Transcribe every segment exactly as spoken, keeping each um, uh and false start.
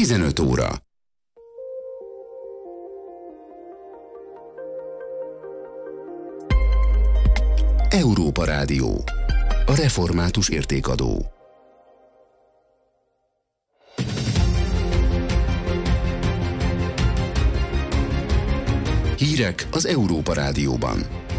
tizenöt óra. Európa Rádió. A református értékadó. Hírek az Európa Rádióban.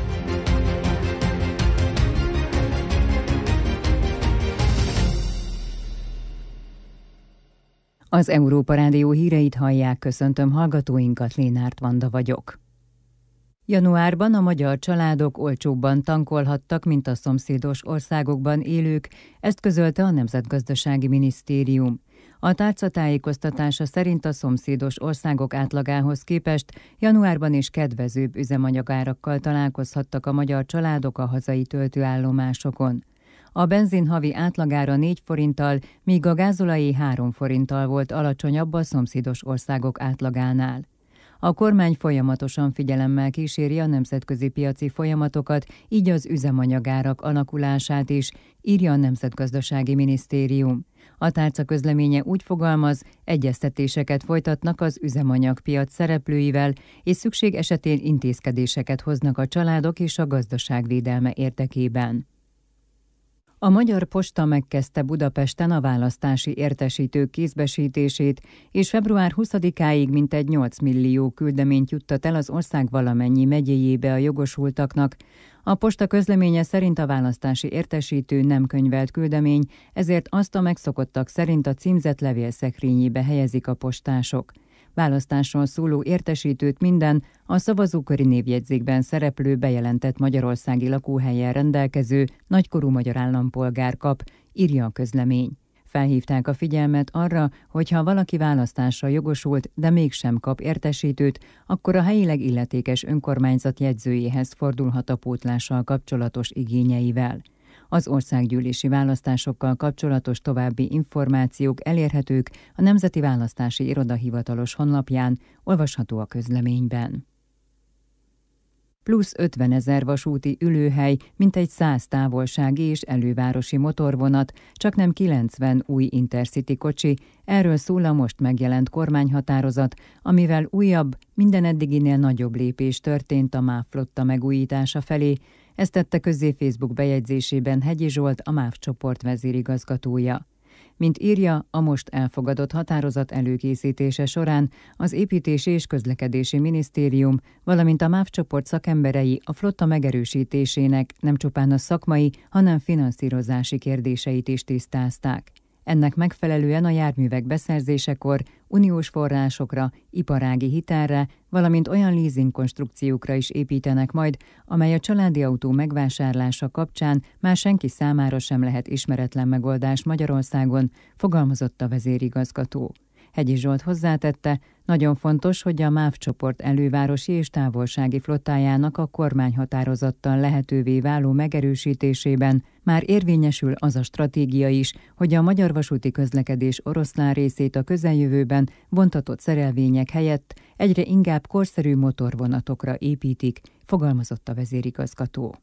Az Európa Rádió híreit hallják, köszöntöm hallgatóinkat, Lénárt Vanda vagyok. Januárban a magyar családok olcsóbban tankolhattak, mint a szomszédos országokban élők, ezt közölte a Nemzetgazdasági Minisztérium. A tárca tájékoztatása szerint a szomszédos országok átlagához képest januárban is kedvezőbb üzemanyagárakkal találkozhattak a magyar családok a hazai töltőállomásokon. A benzin havi átlagára négy forinttal, míg a gázolajé három forinttal volt alacsonyabb a szomszédos országok átlagánál. A kormány folyamatosan figyelemmel kíséri a nemzetközi piaci folyamatokat, így az üzemanyagárak alakulását is, írja a Nemzetgazdasági Minisztérium. A tárca közleménye úgy fogalmaz, egyeztetéseket folytatnak az üzemanyagpiac szereplőivel, és szükség esetén intézkedéseket hoznak a családok és a gazdaság védelme érdekében. A Magyar Posta megkezdte Budapesten a választási értesítők kézbesítését, és február huszadikáig mintegy nyolc millió küldeményt juttat el az ország valamennyi megyéjébe a jogosultaknak. A posta közleménye szerint a választási értesítő nem könyvelt küldemény, ezért azt a megszokottak szerint a címzett levélszekrényébe helyezik a postások. Választásról szóló értesítőt minden a szavazóköri névjegyzékben szereplő bejelentett magyarországi lakóhelyen rendelkező nagykorú magyar állampolgár kap, írja a közlemény. Felhívták a figyelmet arra, hogy ha valaki választásra jogosult, de mégsem kap értesítőt, akkor a helyileg illetékes önkormányzat jegyzőjéhez fordulhat a pótlással kapcsolatos igényeivel. Az országgyűlési választásokkal kapcsolatos további információk elérhetők a Nemzeti Választási Iroda hivatalos honlapján, olvasható a közleményben. Plusz ötvenezer vasúti ülőhely, mintegy száz távolsági és elővárosi motorvonat, csaknem kilencven új Intercity kocsi, erről szól a most megjelent kormányhatározat, amivel újabb, minden eddiginél nagyobb lépés történt a MÁV flotta megújítása felé. Ezt tette közzé Facebook bejegyzésében Hegyi Zsolt, a MÁV csoport vezérigazgatója. Mint írja, a most elfogadott határozat előkészítése során az Építési és Közlekedési Minisztérium, valamint a MÁV csoport szakemberei a flotta megerősítésének nem csupán a szakmai, hanem finanszírozási kérdéseit is tisztázták. Ennek megfelelően a járművek beszerzésekor uniós forrásokra, iparági hitelre, valamint olyan leasing konstrukciókra is építenek majd, amely a családi autó megvásárlása kapcsán már senki számára sem lehet ismeretlen megoldás Magyarországon, fogalmazott a vezérigazgató. Hegyi Zsolt hozzátette, nagyon fontos, hogy a MÁV csoport elővárosi és távolsági flottájának a kormányhatározattal lehetővé váló megerősítésében már érvényesül az a stratégia is, hogy a magyar vasúti közlekedés oroszlán részét a közeljövőben vontatott szerelvények helyett egyre inkább korszerű motorvonatokra építik, fogalmazott a vezérigazgató.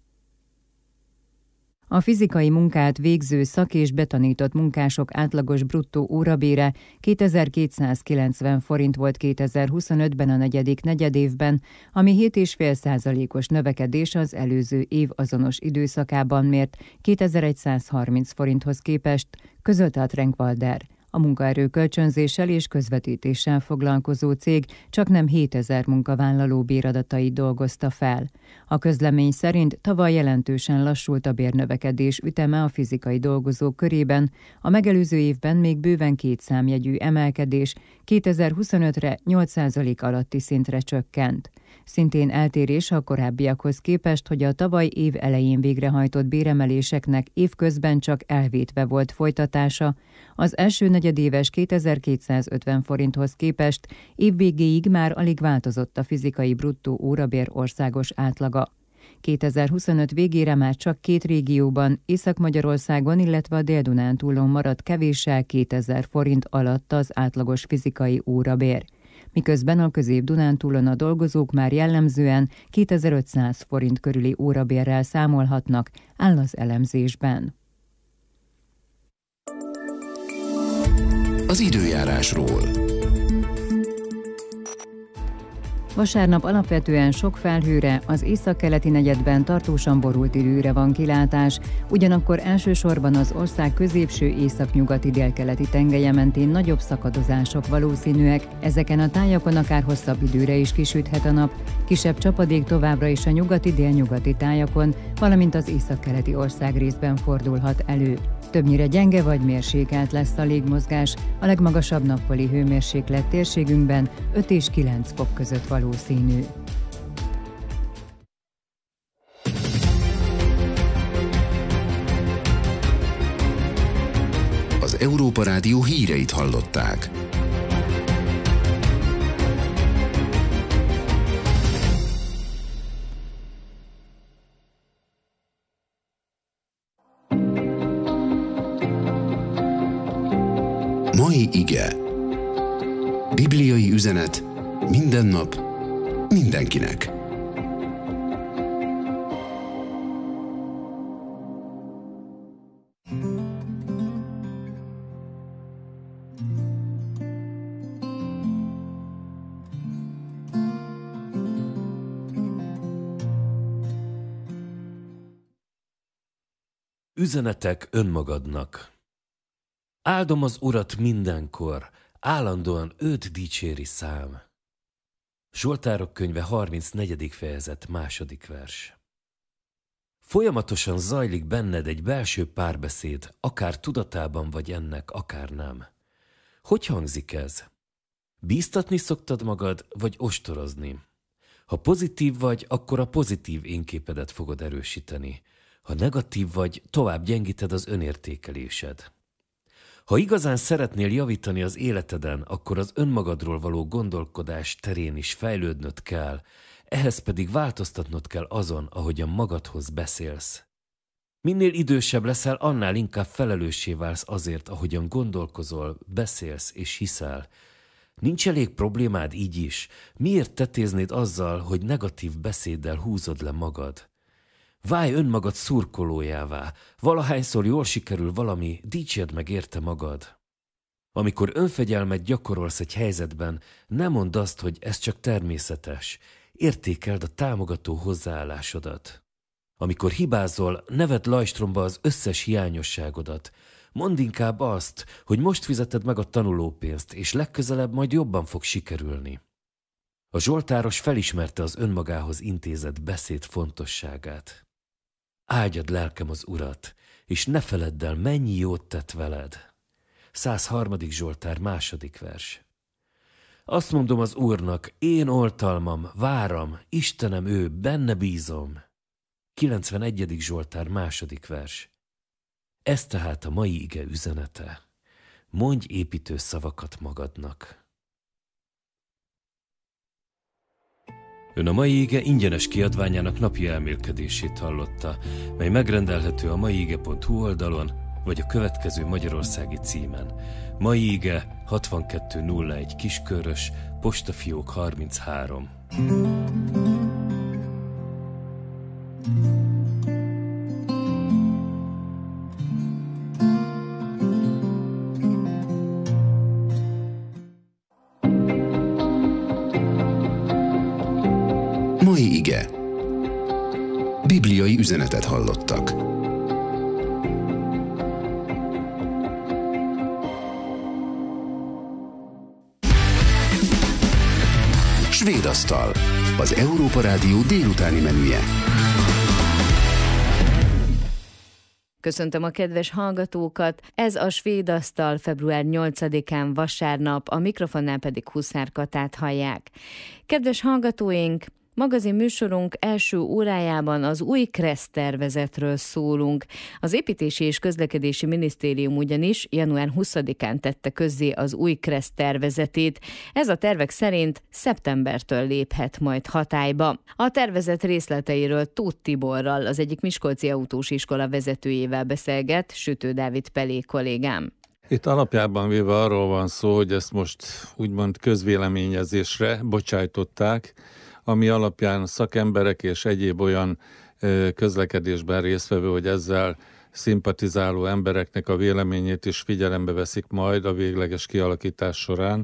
A fizikai munkát végző szak- és betanított munkások átlagos bruttó órabére kétezer-kétszázkilencven forint volt kétezer-huszonötben a negyedik negyedévben, ami hét egész öt százalékos növekedés az előző év azonos időszakában mért kétezer-százharminc forinthoz képest, közölte a Trenkwalder. A munkaerő kölcsönzéssel és közvetítéssel foglalkozó cég csaknem hétezer munkavállaló béradatait dolgozta fel. A közlemény szerint tavaly jelentősen lassult a bérnövekedés üteme a fizikai dolgozók körében, a megelőző évben még bőven két számjegyű emelkedés kétezer-huszonötre nyolc százalék alatti szintre csökkent. Szintén eltérés a korábbiakhoz képest, hogy a tavaly év elején végrehajtott béremeléseknek évközben csak elvétve volt folytatása, az első negyedéves kétezer-kétszázötven forinthoz képest évvégéig már alig változott a fizikai bruttó órabér országos átlaga. kétezer-huszonöt végére már csak két régióban, Észak-Magyarországon, illetve a Dél-Dunántúlon maradt kevéssel kétezer forint alatt az átlagos fizikai órabér. Miközben a Közép-Dunántúlon a dolgozók már jellemzően kétezer-ötszáz forint körüli órabérrel számolhatnak, áll az elemzésben. Az időjárásról. Vasárnap alapvetően sok felhőre, az északkeleti negyedben tartósan borult időre van kilátás, ugyanakkor elsősorban az ország középső északnyugati délkeleti tengelye mentén nagyobb szakadozások valószínűek, ezeken a tájakon akár hosszabb időre is kisüthet a nap, kisebb csapadék továbbra is a nyugati-délnyugati tájakon, valamint az északkeleti országrészben fordulhat elő. Többnyire gyenge vagy mérsékelt lesz a légmozgás, a legmagasabb nappali hőmérséklet térségünkben öt és kilenc fok között valószínű. Az Európa Rádió híreit hallották. Mai ige. Bibliai üzenet minden nap, mindenkinek. Üzenetek önmagadnak. Áldom az Urat mindenkor, állandóan őt dicséri szám. Zsoltárok könyve harmincnegyedik fejezet második vers. Folyamatosan zajlik benned egy belső párbeszéd, akár tudatában vagy ennek, akár nem. Hogy hangzik ez? Bíztatni szoktad magad, vagy ostorozni? Ha pozitív vagy, akkor a pozitív énképedet fogod erősíteni. Ha negatív vagy, tovább gyengíted az önértékelésed. Ha igazán szeretnél javítani az életeden, akkor az önmagadról való gondolkodás terén is fejlődnöd kell, ehhez pedig változtatnod kell azon, ahogyan magadhoz beszélsz. Minél idősebb leszel, annál inkább felelőssé válsz azért, ahogyan gondolkozol, beszélsz és hiszel. Nincs elég problémád így is. Miért tetéznéd azzal, hogy negatív beszéddel húzod le magad? Válj önmagad szurkolójává, valahányszor jól sikerül valami, dicsérd meg érte magad. Amikor önfegyelmet gyakorolsz egy helyzetben, ne mondd azt, hogy ez csak természetes. Értékeld a támogató hozzáállásodat. Amikor hibázol, ne vedd lajstromba az összes hiányosságodat. Mondd inkább azt, hogy most fizeted meg a tanulópénzt, és legközelebb majd jobban fog sikerülni. A zsoltáros felismerte az önmagához intézett beszéd fontosságát. Áldjad lelkem az Urat, és ne feledd el, mennyi jót tett veled. száz harmadik Zsoltár második vers. Azt mondom az Úrnak, én oltalmam, váram, Istenem ő, benne bízom. kilencvenegyedik Zsoltár második vers. Ez tehát a mai ige üzenete. Mondj építő szavakat magadnak. Ön a mai ige ingyenes kiadványának napi elmélkedését hallotta, mely megrendelhető a maiige pont hu oldalon, vagy a következő magyarországi címen. Mai ige hatvankettő nulla egy Kiskörös, postafiók harminchárom. Mai ige. Bibliai üzenetet hallottak. Svédasztal. Az Európa Rádió délutáni menüje. Köszöntöm a kedves hallgatókat, ez a Svédasztal február nyolcadikán vasárnap, a mikrofonnál pedig Huszár Katát hallják. Kedves hallgatóink, magazin műsorunk első órájában az új KRESZ tervezetről szólunk. Az Építési és Közlekedési Minisztérium ugyanis január huszadikán tette közzé az új KRESZ tervezetét. Ez a tervek szerint szeptembertől léphet majd hatályba. A tervezet részleteiről Tóth Tiborral, az egyik miskolci autós iskola vezetőjével beszélget Sütő Dávid Pelé kollégám. Itt alapjában véve arról van szó, hogy ezt most úgymond közvéleményezésre bocsájtották, ami alapján szakemberek és egyéb olyan közlekedésben résztvevő, hogy ezzel szimpatizáló embereknek a véleményét is figyelembe veszik majd a végleges kialakítás során.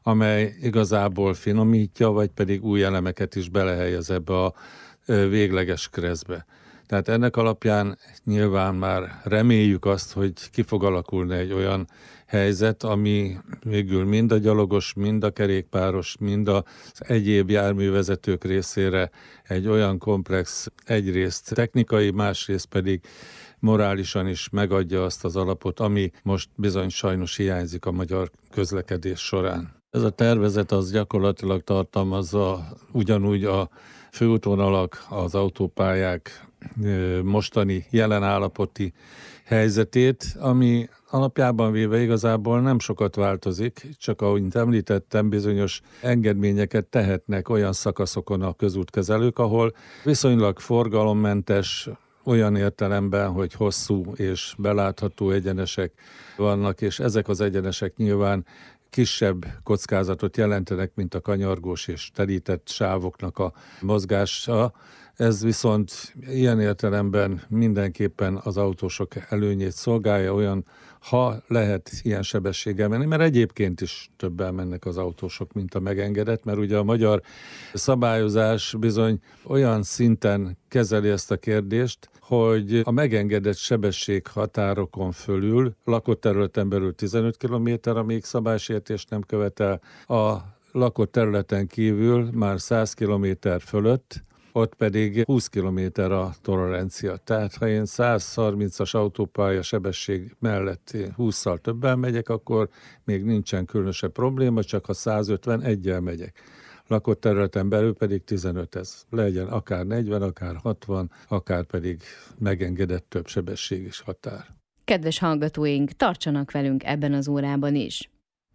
amely igazából finomítja, vagy pedig új elemeket is belehelyez ebbe a végleges keresztbe. Tehát ennek alapján nyilván már reméljük azt, hogy ki fog alakulni egy olyan helyzet, ami végül mind a gyalogos, mind a kerékpáros, mind az egyéb járművezetők részére egy olyan komplex, egyrészt technikai, másrészt pedig morálisan is megadja azt az alapot, ami most bizony sajnos hiányzik a magyar közlekedés során. Ez a tervezet az gyakorlatilag tartalmazza ugyanúgy a főútvonalak, az autópályák mostani jelen állapoti helyzetét, ami alapjában véve igazából nem sokat változik, csak ahogy említettem, bizonyos engedményeket tehetnek olyan szakaszokon a közútkezelők, ahol viszonylag forgalommentes, olyan értelemben, hogy hosszú és belátható egyenesek vannak, és ezek az egyenesek nyilván kisebb kockázatot jelentenek, mint a kanyargós és telített sávoknak a mozgása. Ez viszont ilyen értelemben mindenképpen az autósok előnyét szolgálja, olyan, ha lehet ilyen sebességgel menni, mert egyébként is többen mennek az autósok, mint a megengedett, mert ugye a magyar szabályozás bizony olyan szinten kezeli ezt a kérdést, hogy a megengedett sebesség határokon fölül, lakott területen belül tizenöt kilométer, amíg szabálysértést nem követel, a lakott területen kívül már száz kilométer fölött, ott pedig húsz kilométer a tolerancia. Tehát ha én száz harmincas autópálya sebesség mellett hússzal többen megyek, akkor még nincsen különösebb probléma, csak ha száz ötvenegyel megyek. Lakott területen belül pedig tizenöt, ez legyen akár negyven, akár hatvan, akár pedig megengedett több sebességes határ. Kedves hallgatóink, tartsanak velünk ebben az órában is!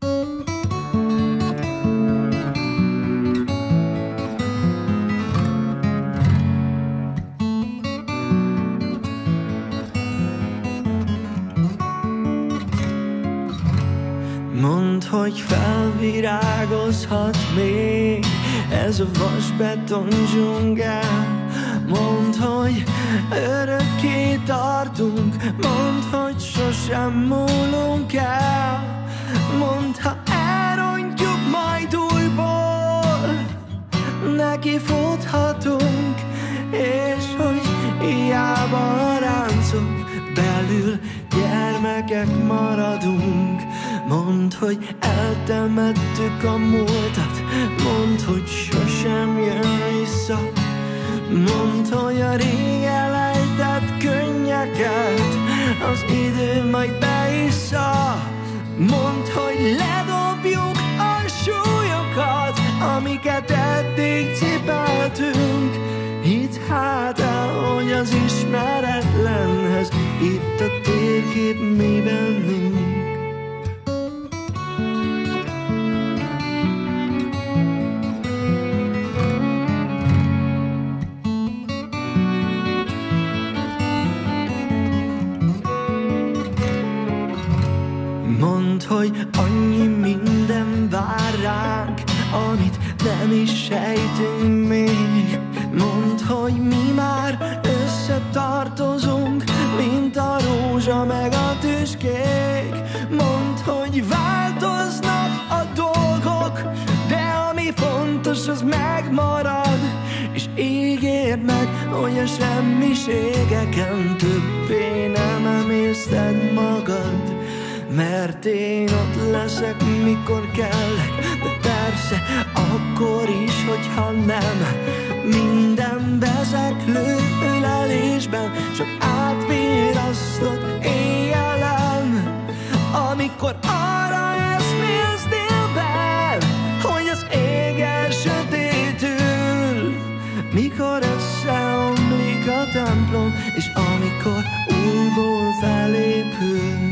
Mondd, hogy felvirágozhat még ez a vasbeton dzsungel. Mondd, hogy örökké tartunk, mondd, hogy sosem múlunk el. Mondd, ha elrontjuk majd újból, neki futhatunk, és hogy hiába a ráncok belül gyermekek maradunk. Mondd, hogy eltemettük a múltat, mondd, hogy sosem jön vissza. Mondd, hogy a rég elejtett könnyeket az idő majd beissza. Mondd, hogy ledobjuk a súlyokat, amiket eddig cipeltünk. Hidd hát el, hogy az ismeretlenhez itt a térkép mi bennünk. Mondd, hogy annyi minden vár ránk, amit nem is sejtünk még. Mondd, hogy mi már összetartozunk, mint a rózsa meg a tüskék. Mondd, hogy változnak a dolgok, de ami fontos, az megmarad. És ígérd meg, hogy a semmiségeken többé nem emészted magad. Mert én ott leszek, mikor kellek, de persze akkor is, hogyha nem. Minden vezeklő ölelésben csak átvírasztott éjjelen. Amikor arra eszmélsz délben, hogy az ég elsötétül, mikor összeomlik a templom, és amikor újból felépül.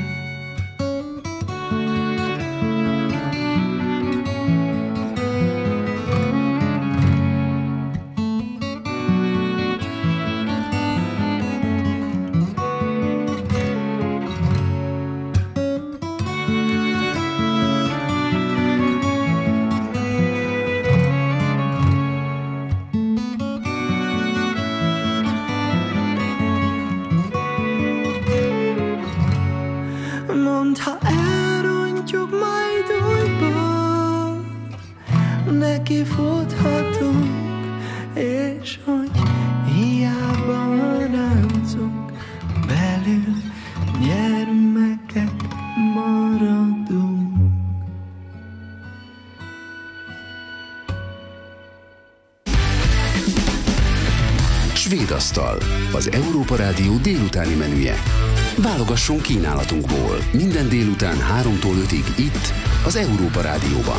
hogy hiába ráncok, belül gyermekek maradunk. Svédasztal, az Európa Rádió délutáni menüje. Válogasson kínálatunkból minden délután háromtól ötig itt, az Európa Rádióban.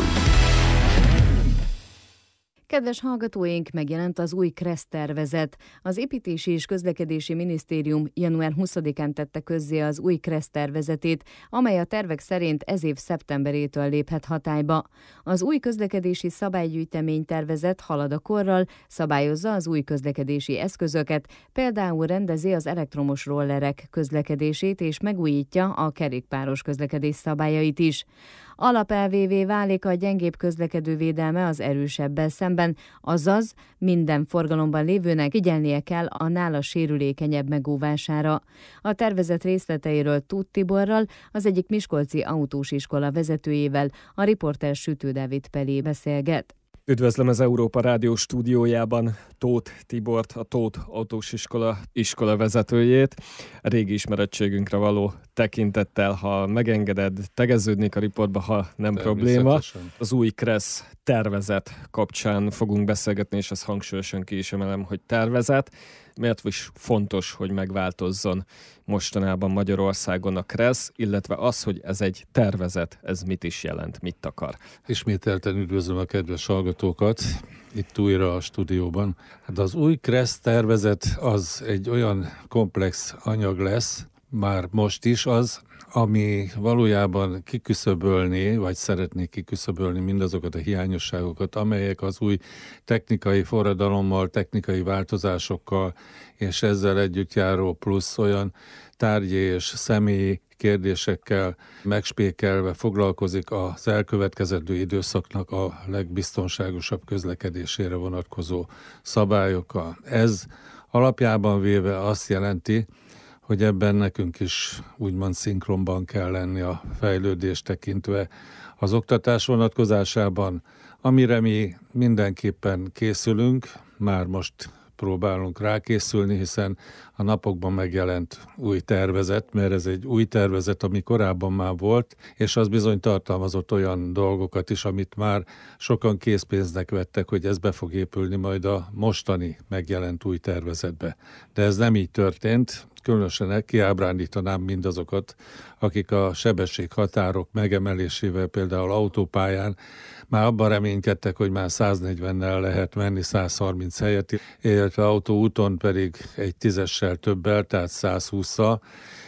Kedves hallgatóink, megjelent az új KRESZ tervezet. Az Építési és Közlekedési Minisztérium január huszadikán tette közzé az új KRESZ tervezetét, amely a tervek szerint ez év szeptemberétől léphet hatályba. Az új közlekedési szabálygyűjtemény tervezet halad a korral, szabályozza az új közlekedési eszközöket, például rendezi az elektromos rollerek közlekedését és megújítja a kerékpáros közlekedés szabályait is. Alapelvévé válik a gyengébb közlekedő védelme az erősebbel szemben, azaz minden forgalomban lévőnek figyelnie kell a nála sérülékenyebb megóvására. A tervezet részleteiről Tóth Tiborral, az egyik miskolci autós iskola vezetőjével, a riporter Sütő Dávid Pelé beszélget. Üdvözlöm az Európa Rádió stúdiójában Tóth Tibort, a Tóth Autós Iskola iskola vezetőjét. A régi ismerettségünkre való tekintettel, ha megengeded, tegeződnék a riportba, ha nem probléma. Az új KRESZ tervezet kapcsán fogunk beszélgetni, és ezt hangsúlyosan ki is emelem, hogy tervezet. Miért is fontos, hogy megváltozzon mostanában Magyarországon a KRESZ, illetve az, hogy ez egy tervezet, ez mit is jelent, mit akar? Ismételten üdvözlöm a kedves hallgatókat itt újra a stúdióban. Hát az új KRESZ tervezet az egy olyan komplex anyag lesz, már most is az, ami valójában kiküszöbölné, vagy szeretné kiküszöbölni mindazokat a hiányosságokat, amelyek az új technikai forradalommal, technikai változásokkal és ezzel együtt járó plusz olyan tárgyi és személyi kérdésekkel megspékelve foglalkozik az elkövetkezendő időszaknak a legbiztonságosabb közlekedésére vonatkozó szabályokkal. Ez alapjában véve azt jelenti, hogy ebben nekünk is úgymond szinkronban kell lenni a fejlődést tekintve az oktatás vonatkozásában, amire mi mindenképpen készülünk, már most próbálunk rákészülni, hiszen a napokban megjelent új tervezet, mert ez egy új tervezet, ami korábban már volt, és az bizony tartalmazott olyan dolgokat is, amit már sokan készpénznek vettek, hogy ez be fog épülni majd a mostani megjelent új tervezetbe. De ez nem így történt, különösen kiábrándítanám mindazokat, akik a sebességhatárok megemelésével például autópályán már abban reménykedtek, hogy már száznegyvennel lehet menni száz harminc helyett, illetve autóúton pedig egy tízessel többel, tehát száz hússzal,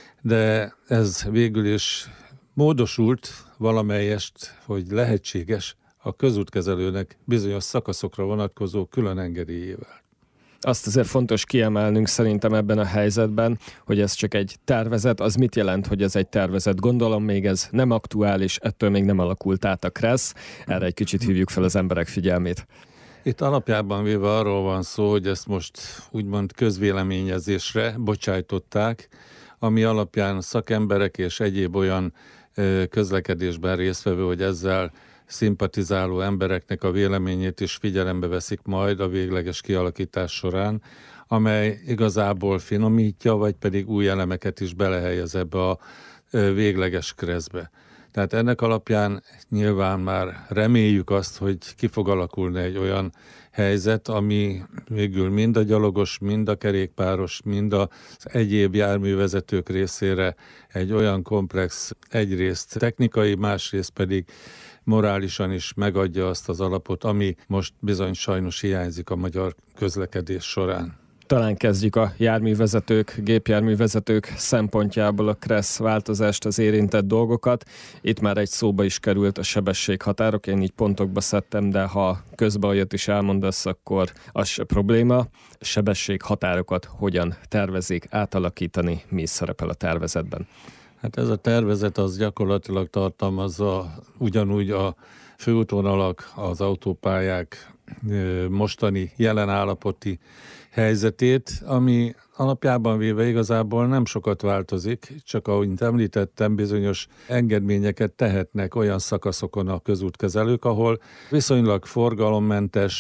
de ez végül is módosult valamelyest, hogy lehetséges a közútkezelőnek bizonyos szakaszokra vonatkozó külön engedélyével. Azt azért fontos kiemelnünk szerintem ebben a helyzetben, hogy ez csak egy tervezet. Az mit jelent, hogy ez egy tervezet? Gondolom még ez nem aktuális, ettől még nem alakult át a KRESZ. Erre egy kicsit hívjuk fel az emberek figyelmét. Itt alapjában véve arról van szó, hogy ezt most úgymond közvéleményezésre bocsájtották, ami alapján szakemberek és egyéb olyan közlekedésben résztvevő, hogy ezzel szimpatizáló embereknek a véleményét is figyelembe veszik majd a végleges kialakítás során, amely igazából finomítja, vagy pedig új elemeket is belehelyez ebbe a végleges KRESZ-be. Tehát ennek alapján nyilván már reméljük azt, hogy ki fog alakulni egy olyan helyzet, ami végül mind a gyalogos, mind a kerékpáros, mind az egyéb járművezetők részére egy olyan komplex, egyrészt technikai, másrészt pedig morálisan is megadja azt az alapot, ami most bizony sajnos hiányzik a magyar közlekedés során. Talán kezdjük a járművezetők, gépjárművezetők szempontjából a KRESZ változást, az érintett dolgokat. Itt már egy szóba is került a sebességhatárok, én így pontokba szedtem, de ha közben olyat is elmondasz, akkor az se probléma. A sebességhatárokat hogyan tervezik átalakítani, mi is szerepel a tervezetben? Hát ez a tervezet az gyakorlatilag tartalmazza ugyanúgy a főútvonalak, az autópályák mostani jelen állapoti helyzetét, ami alapjában véve igazából nem sokat változik, csak ahogy említettem, bizonyos engedményeket tehetnek olyan szakaszokon a közútkezelők, ahol viszonylag forgalommentes,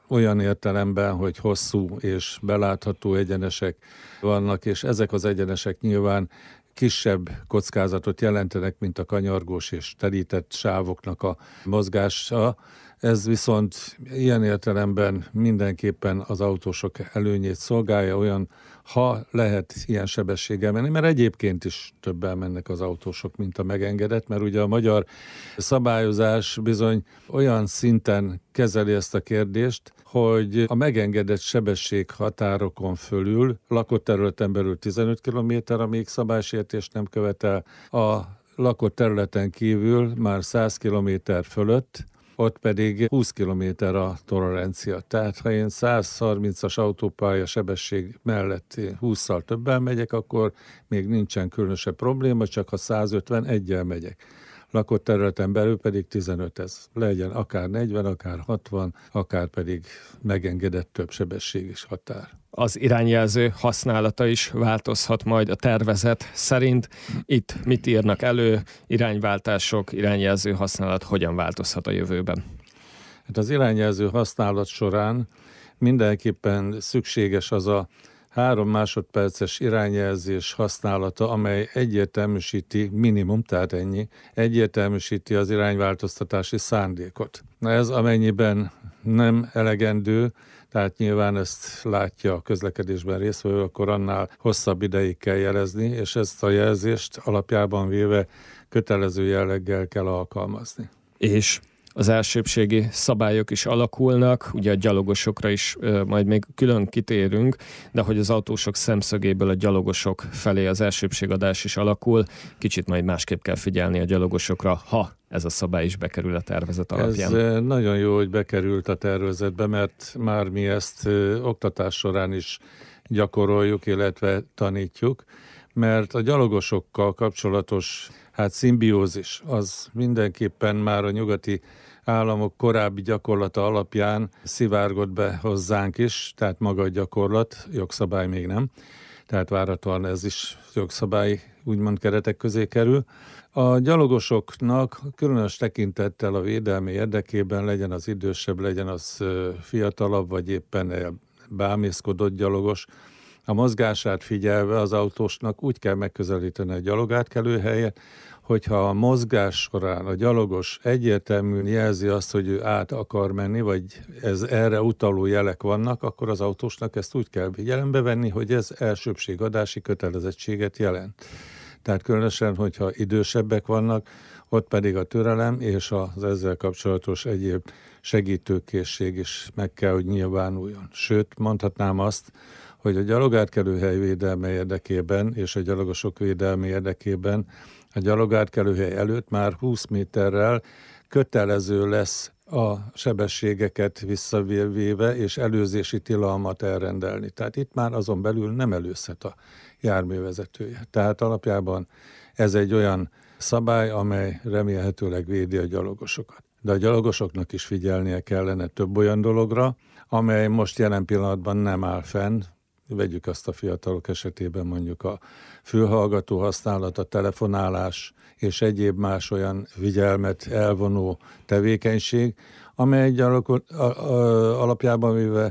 olyan értelemben, hogy hosszú és belátható egyenesek vannak, és ezek az egyenesek nyilván kisebb kockázatot jelentenek, mint a kanyargós és terített sávoknak a mozgása. Ez viszont ilyen értelemben mindenképpen az autósok előnyét szolgálja, olyan, ha lehet ilyen sebességgel menni, mert egyébként is többen mennek az autósok, mint a megengedett, mert ugye a magyar szabályozás bizony olyan szinten kezeli ezt a kérdést, hogy a megengedett sebesség határokon fölül, lakott területen belül tizenöt kilométer, amíg szabálysértést nem követel, a lakott területen kívül már száz kilométer fölött, ott pedig húsz kilométer a tolerancia. Tehát ha én száz harmincas autópálya sebesség mellett hússzal többen megyek, akkor még nincsen különösebb probléma, csak ha száz ötvenegyel megyek. Lakott területen belül pedig tizenöt, ez legyen akár negyven, akár hatvan, akár pedig megengedett több sebességes határ. Az irányjelző használata is változhat majd a tervezet szerint. Itt mit írnak elő, irányváltások, irányjelző használat hogyan változhat a jövőben? Hát az irányjelző használat során mindenképpen szükséges az a három másodperces irányjelzés használata, amely egyértelműsíti, minimum, tehát ennyi, egyértelműsíti az irányváltoztatási szándékot. Na ez amennyiben nem elegendő, tehát nyilván ezt látja a közlekedésben résztvevő, akkor annál hosszabb ideig kell jelezni, és ezt a jelzést alapjában véve kötelező jelleggel kell alkalmazni. És az elsőbbségi szabályok is alakulnak, ugye a gyalogosokra is ö, majd még külön kitérünk, de hogy az autósok szemszögéből a gyalogosok felé az elsőbbségadás is alakul, kicsit majd másképp kell figyelni a gyalogosokra, ha ez a szabály is bekerül a tervezet alapján. Ez nagyon jó, hogy bekerült a tervezetbe, mert már mi ezt ö, oktatás során is gyakoroljuk, illetve tanítjuk, mert a gyalogosokkal kapcsolatos hát szimbiózis az mindenképpen már a nyugati államok korábbi gyakorlata alapján szivárgott be hozzánk is, tehát maga a gyakorlat, jogszabály még nem, tehát várhatóan ez is jogszabály úgymond keretek közé kerül. A gyalogosoknak különös tekintettel a védelmi érdekében, legyen az idősebb, legyen az fiatalabb, vagy éppen bámészkodott gyalogos, a mozgását figyelve az autósnak úgy kell megközelíteni a gyalogátkelő helyet, hogyha a mozgás során a gyalogos egyértelműen jelzi azt, hogy ő át akar menni, vagy ez erre utaló jelek vannak, akkor az autósnak ezt úgy kell figyelembe venni, hogy ez elsőbbségadási kötelezettséget jelent. Tehát különösen, hogyha idősebbek vannak, ott pedig a türelem és az ezzel kapcsolatos egyéb segítőkészség is meg kell, hogy nyilvánuljon. Sőt, mondhatnám azt, hogy a gyalogátkelőhely védelme érdekében és a gyalogosok védelme érdekében a gyalogátkelőhely előtt már húsz méterrel kötelező lesz a sebességeket visszavéve és előzési tilalmat elrendelni. Tehát itt már azon belül nem előzhet a járművezetője. Tehát alapjában ez egy olyan szabály, amely remélhetőleg védi a gyalogosokat. De a gyalogosoknak is figyelnie kellene több olyan dologra, amely most jelen pillanatban nem áll fenn. Vegyük azt a fiatalok esetében mondjuk a fülhallgató használat, a telefonálás és egyéb más olyan figyelmet elvonó tevékenység, amely gyalog, a, a, alapjában véve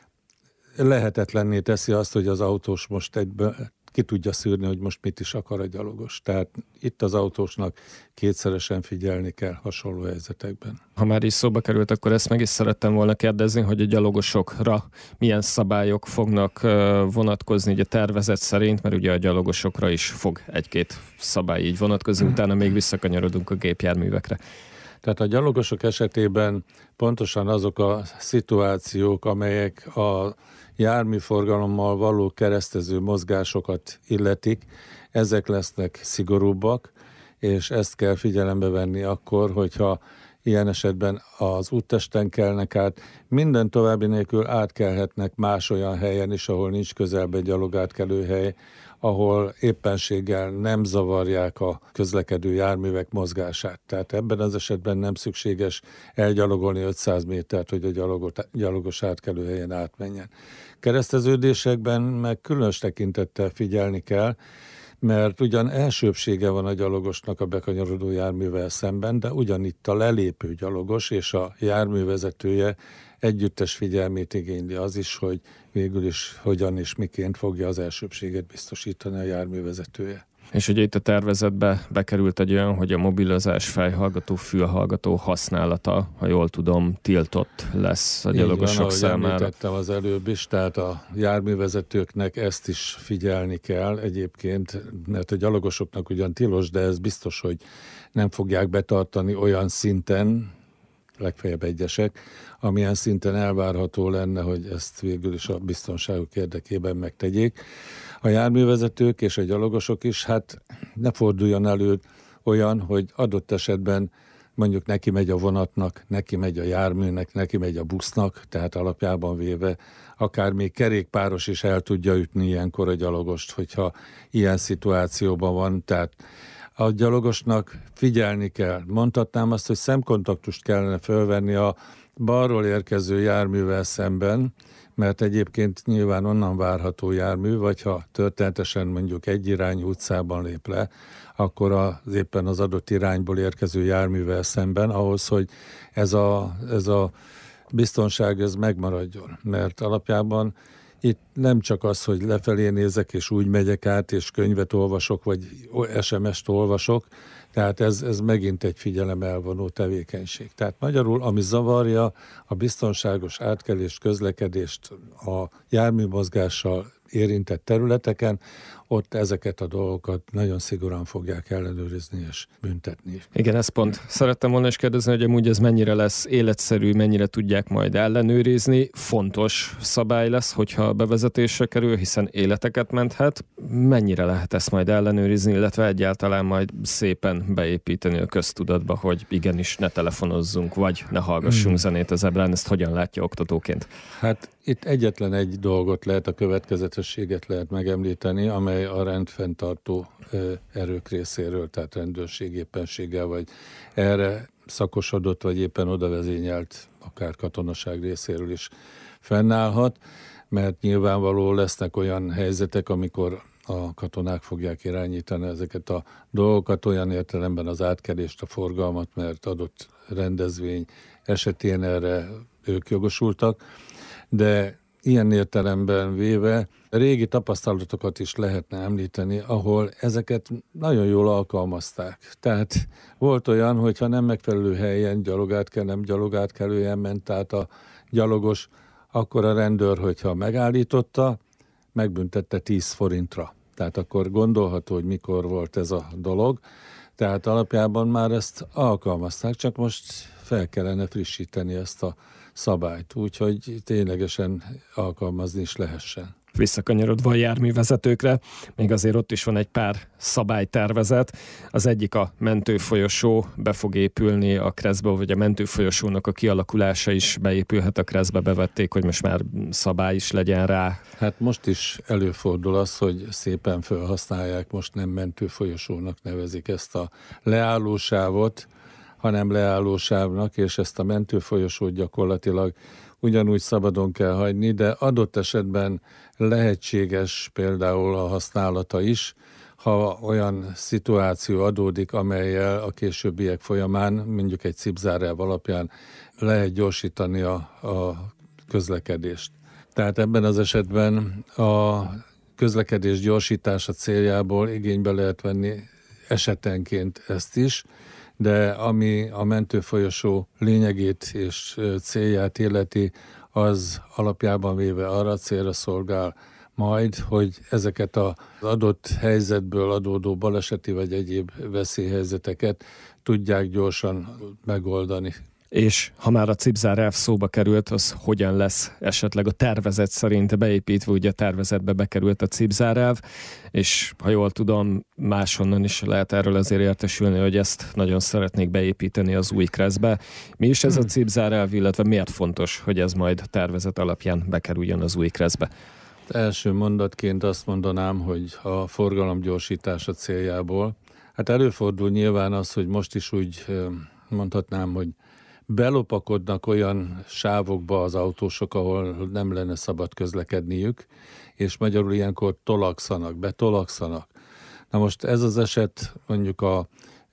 lehetetlenné teszi azt, hogy az autós most egyből ki tudja szűrni, hogy most mit is akar a gyalogos. Tehát itt az autósnak kétszeresen figyelni kell hasonló helyzetekben. Ha már is szóba került, akkor ezt meg is szerettem volna kérdezni, hogy a gyalogosokra milyen szabályok fognak vonatkozni ugye a tervezet szerint, mert ugye a gyalogosokra is fog egy-két szabály így vonatkozni, utána még visszakanyarodunk a gépjárművekre. Tehát a gyalogosok esetében pontosan azok a szituációk, amelyek a járműforgalommal való keresztező mozgásokat illetik, ezek lesznek szigorúbbak, és ezt kell figyelembe venni akkor, hogyha ilyen esetben az úttesten kelnek át, minden további nélkül átkelhetnek más olyan helyen is, ahol nincs közelben gyalogátkelőhely, ahol éppenséggel nem zavarják a közlekedő járművek mozgását. Tehát ebben az esetben nem szükséges elgyalogolni ötszáz métert, hogy a gyalogot, gyalogos átkelőhelyen átmenjen. Kereszteződésekben meg különös tekintettel figyelni kell, mert ugyan elsőbbsége van a gyalogosnak a bekanyarodó járművel szemben, de ugyanitt a lelépő gyalogos és a járművezetője együttes figyelmét igényli az is, hogy végül is hogyan és miként fogja az elsőbbséget biztosítani a járművezetője. És ugye itt a tervezetbe bekerült egy olyan, hogy a mobilozás, fejhallgató, fülhallgató használata, ha jól tudom, tiltott lesz a gyalogosok van, számára. Említettem az előbb is, tehát a járművezetőknek ezt is figyelni kell egyébként, mert a gyalogosoknak ugyan tilos, de ez biztos, hogy nem fogják betartani olyan szinten, legfeljebb egyesek, amilyen szinten elvárható lenne, hogy ezt végül is a biztonságuk érdekében megtegyék. A járművezetők és a gyalogosok is, hát ne forduljon elő olyan, hogy adott esetben mondjuk neki megy a vonatnak, neki megy a járműnek, neki megy a busznak, tehát alapjában véve akár még kerékpáros is el tudja ütni ilyenkor a gyalogost, hogyha ilyen szituációban van, tehát a gyalogosnak figyelni kell. Mondhatnám azt, hogy szemkontaktust kellene fölvenni a balról érkező járművel szemben, mert egyébként nyilván onnan várható jármű, vagy ha történetesen mondjuk egy irányú utcában lép le, akkor az éppen az adott irányból érkező járművel szemben, ahhoz, hogy ez a, ez a biztonság ez megmaradjon. Mert alapjában itt nem csak az, hogy lefelé nézek, és úgy megyek át, és könyvet olvasok, vagy es em est olvasok, tehát ez, ez megint egy figyelem elvonó tevékenység. Tehát magyarul, ami zavarja a biztonságos átkelést, közlekedést a járműmozgással érintett területeken, ott ezeket a dolgokat nagyon szigorúan fogják ellenőrizni és büntetni. Igen, ezt pont szerettem volna is kérdezni, hogy amúgy ez mennyire lesz életszerű, mennyire tudják majd ellenőrizni. Fontos szabály lesz, hogyha bevezetésre kerül, hiszen életeket menthet. Mennyire lehet ezt majd ellenőrizni, illetve egyáltalán majd szépen beépíteni a köztudatba, hogy igenis ne telefonozzunk, vagy ne hallgassunk hmm. zenét a zebrán. Ezt hogyan látja oktatóként? Hát itt egyetlen egy dolgot lehet, a következetességet lehet megemlíteni, amely a rendfenntartó erők részéről, tehát rendőrség éppenséggel, vagy erre szakosodott, vagy éppen odavezényelt, akár katonaság részéről is fennállhat, mert nyilvánvaló lesznek olyan helyzetek, amikor a katonák fogják irányítani ezeket a dolgokat, olyan értelemben az átkelést, a forgalmat, mert adott rendezvény esetén erre ők jogosultak, de ilyen értelemben véve régi tapasztalatokat is lehetne említeni, ahol ezeket nagyon jól alkalmazták. Tehát volt olyan, hogyha nem megfelelő helyen gyalogátkel, nem gyalogátkelően ment át a gyalogos, akkor a rendőr, hogyha megállította, megbüntette tíz forintra. Tehát akkor gondolható, hogy mikor volt ez a dolog. Tehát alapjában már ezt alkalmazták, csak most fel kellene frissíteni ezt a szabályt, úgyhogy ténylegesen alkalmazni is lehessen. Visszakanyarodva a járművezetőkre, még azért ott is van egy pár szabálytervezet. Az egyik a mentőfolyosó, be fog épülni a kreszbe, vagy a mentőfolyosónak a kialakulása is beépülhet a kreszbe, bevették, hogy most már szabály is legyen rá. Hát most is előfordul az, hogy szépen felhasználják, most nem mentőfolyosónak nevezik ezt a leállósávot, hanem leállósávnak, és ezt a mentőfolyosót gyakorlatilag ugyanúgy szabadon kell hagyni, de adott esetben lehetséges például a használata is, ha olyan szituáció adódik, amellyel a későbbiek folyamán, mondjuk egy cipzáráv alapján lehet gyorsítani a, a közlekedést. Tehát ebben az esetben a közlekedés gyorsítása céljából igénybe lehet venni esetenként ezt is, de ami a mentőfolyosó lényegét és célját illeti, az alapjában véve arra célra szolgál majd, hogy ezeket az adott helyzetből adódó baleseti vagy egyéb veszélyhelyzeteket tudják gyorsan megoldani. És ha már a cipzáráv szóba került, az hogyan lesz esetleg a tervezet szerint beépítve, ugye a tervezetbe bekerült a cipzáráv, és ha jól tudom, máshonnan is lehet erről azért értesülni, hogy ezt nagyon szeretnék beépíteni az új kreszbe. Mi is ez a cipzáráv, illetve miért fontos, hogy ez majd a tervezet alapján bekerüljön az új kreszbe? Első mondatként azt mondanám, hogy a forgalom gyorsítása céljából. Hát előfordul nyilván az, hogy most is úgy mondhatnám, hogy belopakodnak olyan sávokba az autósok, ahol nem lenne szabad közlekedniük, és magyarul ilyenkor tolakszanak, betolakszanak. Na most ez az eset mondjuk a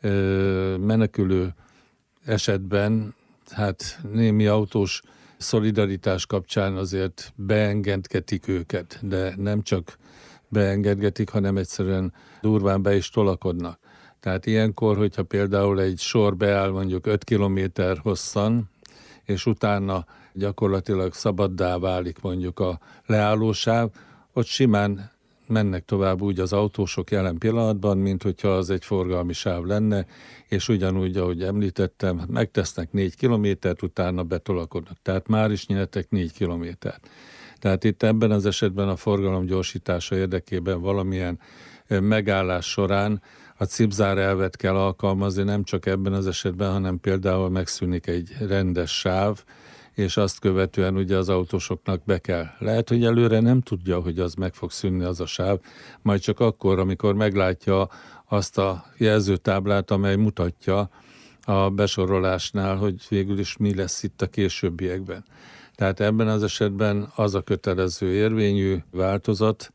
ö, menekülő esetben, hát némi autós szolidaritás kapcsán azért beengedgetik őket, de nem csak beengedgetik, hanem egyszerűen durván be is tolakodnak. Tehát ilyenkor, hogyha például egy sor beáll mondjuk öt kilométer hosszan, és utána gyakorlatilag szabaddá válik mondjuk a leállósáv, ott simán mennek tovább úgy az autósok jelen pillanatban, mint hogyha az egy forgalmi sáv lenne, és ugyanúgy, ahogy említettem, megtesznek négy kilométert, utána betolakodnak. Tehát már is nyertek négy kilométert. Tehát itt ebben az esetben a forgalom gyorsítása érdekében valamilyen megállás során a cipzár elvet kell alkalmazni, nem csak ebben az esetben, hanem például megszűnik egy rendes sáv, és azt követően ugye az autósoknak be kell. Lehet, hogy előre nem tudja, hogy az meg fog szűnni az a sáv, majd csak akkor, amikor meglátja azt a jelzőtáblát, amely mutatja a besorolásnál, hogy végül is mi lesz itt a későbbiekben. Tehát ebben az esetben az a kötelező érvényű változat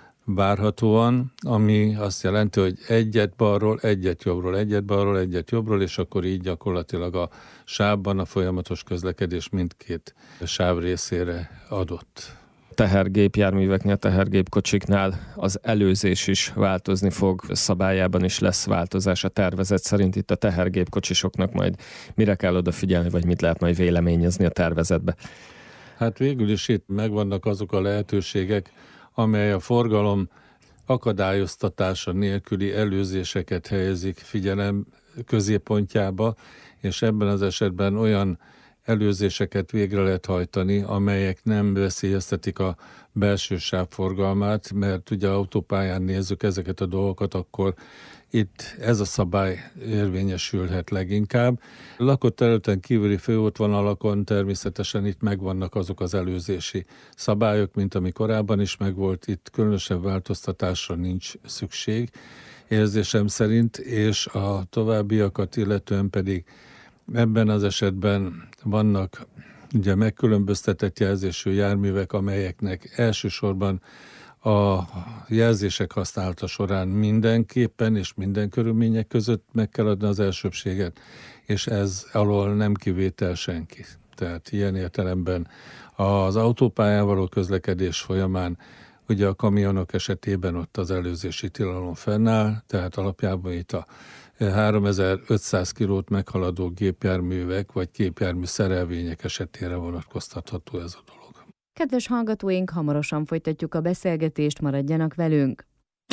várhatóan, ami azt jelenti, hogy egyet balról, egyet jobbról, egyet balról, egyet jobbról, és akkor így gyakorlatilag a sávban a folyamatos közlekedés mindkét sáv részére adott. Tehergépjárműveknél, tehergépkocsiknál az előzés is változni fog, szabályában is lesz változás a tervezet szerint. Itt a tehergépkocsisoknak majd mire kell odafigyelni, vagy mit lehet majd véleményezni a tervezetbe? Hát végül is itt megvannak azok a lehetőségek, amely a forgalom akadályoztatása nélküli előzéseket helyezik figyelem középpontjába, és ebben az esetben olyan előzéseket végre lehet hajtani, amelyek nem veszélyeztetik a belső sáv forgalmát, mert ugye autópályán nézzük ezeket a dolgokat, akkor itt ez a szabály érvényesülhet leginkább. Lakott területen kívüli főútvonalakon természetesen itt megvannak azok az előzési szabályok, mint ami korábban is megvolt, itt különösebb változtatásra nincs szükség érzésem szerint, és a továbbiakat illetően pedig ebben az esetben vannak ugye megkülönböztetett jelzésű járművek, amelyeknek elsősorban a jelzések használata során mindenképpen és minden körülmények között meg kell adni az elsőbséget, és ez alól nem kivétel senki. Tehát ilyen értelemben az autópályán való közlekedés folyamán ugye a kamionok esetében ott az előzési tilalom fennáll, tehát alapjában itt a háromezer-ötszáz kilót meghaladó gépjárművek vagy gépjármű szerelvények esetére vonatkoztatható ez a dolog. Kedves hallgatóink, hamarosan folytatjuk a beszélgetést, maradjanak velünk!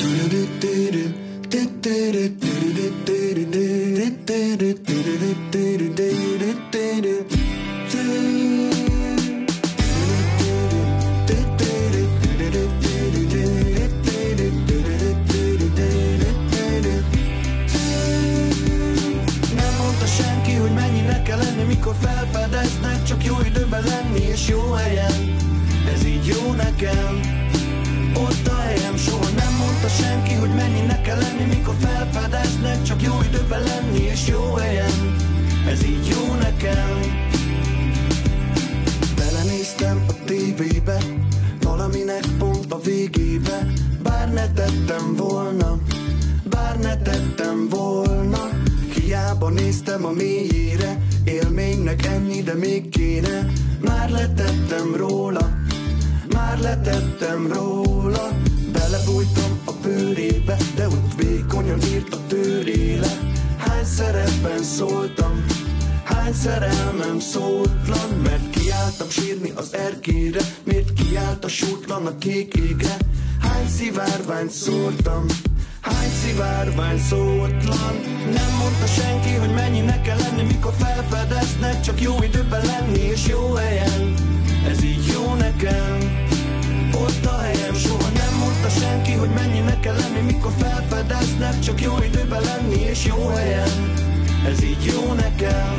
Mikor felfedeznek, csak jó időben lenni és jó helyen. Ez így jó nekem, ott a helyem. Soha nem mondta senki, hogy mennyinek kell lenni. Mikor felfedeznek, csak jó időben lenni és jó helyen. Ez így jó nekem. Belenéztem a tévébe, valaminek pont a végébe. Bár ne tettem volna, bár ne tettem volna. Hiába néztem a mélyére, élménynek enni, de még kéne. Már letettem róla, már letettem róla. Belebújtam a bőrébe, de ott vékonyan írt a tőréle. Hány szerepben szóltam, hány szerelmem szótlan. Mert kiálltam sírni az erkére, miért kiállt a sútlan a kék égre. Hány szivárványt szórtam, hány szivárvány szótlan. Nem mondta senki, hogy mennyinek kell lenni. Mikor felfedeznek, csak jó időben lenni és jó helyen. Ez így jó nekem, ott a helyem. Soha nem mondta senki, hogy mennyinek kell lenni. Mikor felfedeznek, csak jó időben lenni és jó helyen. Ez így jó nekem.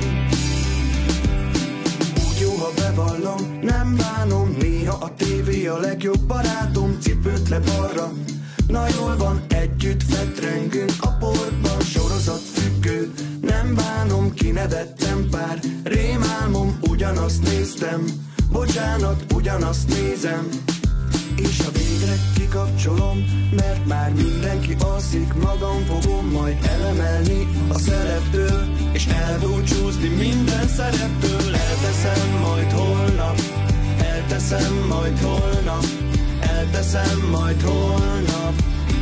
Úgy jó, ha bevallom, nem bánom. Néha a tévé a legjobb barátom. Cipőt le balra, na jól van, együtt fetrengünk a portban. Sorozat függő, nem bánom, kinevettem pár rémálmom. Ugyanazt néztem, bocsánat, ugyanazt nézem. És ha végre kikapcsolom, mert már mindenki senki alszik, magam fogom majd elemelni a szereptől, és elbúcsúzni minden szereptől. Elteszem majd holnap, elteszem majd holnap, elteszem majd holnap.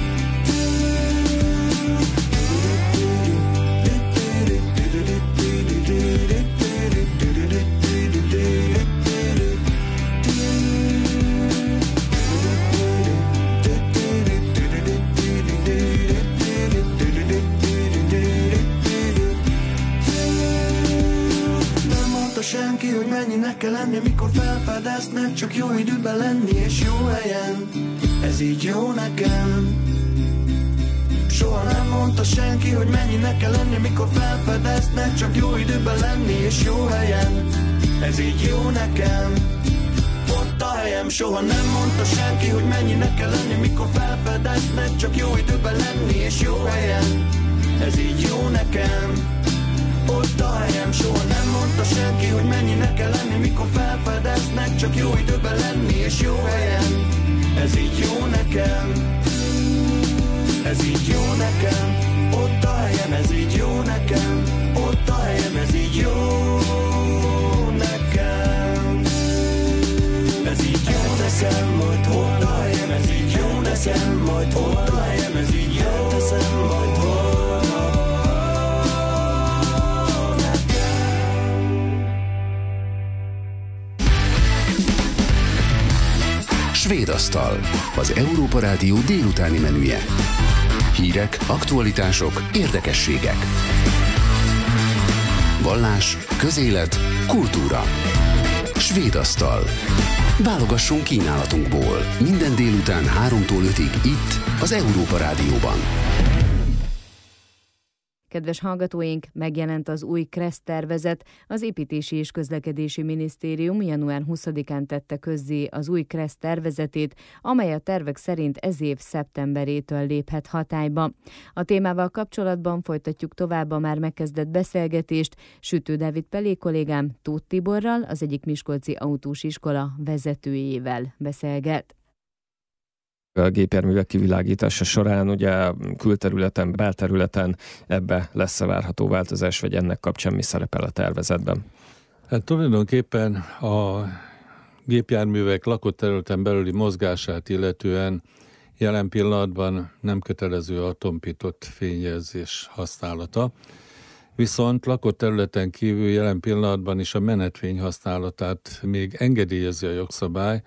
Senki, hogy mennyinek kell lenni, mikor felfedeznek, csak jó időben lenni és jó helyen. Ez így jó nekem. Soha nem mondta senki, hogy mennyinek kell lenni, mikor felfedeznek, csak jó időben lenni és jó helyen. Ez így jó nekem. Ott a helyem. Soha nem mondta senki, hogy mennyinek kell lenni, mikor felfedeznek, csak jó időben lenni és jó helyen. Ez így jó nekem. Ott a helyem. Soha nem mondta senki, hogy mennyinek kell lenni, mikor felfedeznek, csak jó időben lenni és jó helyen. Ez így jó nekem. Ez így jó nekem. Ott a helyem, ez így jó nekem. Ott a helyem, ez így jó nekem. Ez így jó nekem, majd ott a helyem, ez így jó nekem, majd ott a helyem, ez így jó teszem, majd holnap. Svédasztal, az Európa Rádió délutáni menüje. Hírek, aktualitások, érdekességek. Vallás, közélet, kultúra. Svédasztal. Válogassunk kínálatunkból. Minden délután háromtól ötig itt, az Európa Rádióban. Kedves hallgatóink, megjelent az új KRESZ tervezet. Az Építési és Közlekedési Minisztérium január huszadikán tette közzé az új KRESZ tervezetét, amely a tervek szerint ez év szeptemberétől léphet hatályba. A témával kapcsolatban folytatjuk tovább a már megkezdett beszélgetést Sütő Dávid Pelé kollégám Tóth Tiborral, az egyik miskolci autós iskola vezetőjével beszélget. A gépjárművek kivilágítása során ugye külterületen, belterületen ebbe lesz-e várható változás, vagy ennek kapcsán mi szerepel a tervezetben? Hát tulajdonképpen a gépjárművek lakott területen belüli mozgását illetően jelen pillanatban nem kötelező a tompított fényjelzés használata. Viszont lakott területen kívül jelen pillanatban is a menetfény használatát még engedélyezi a jogszabály,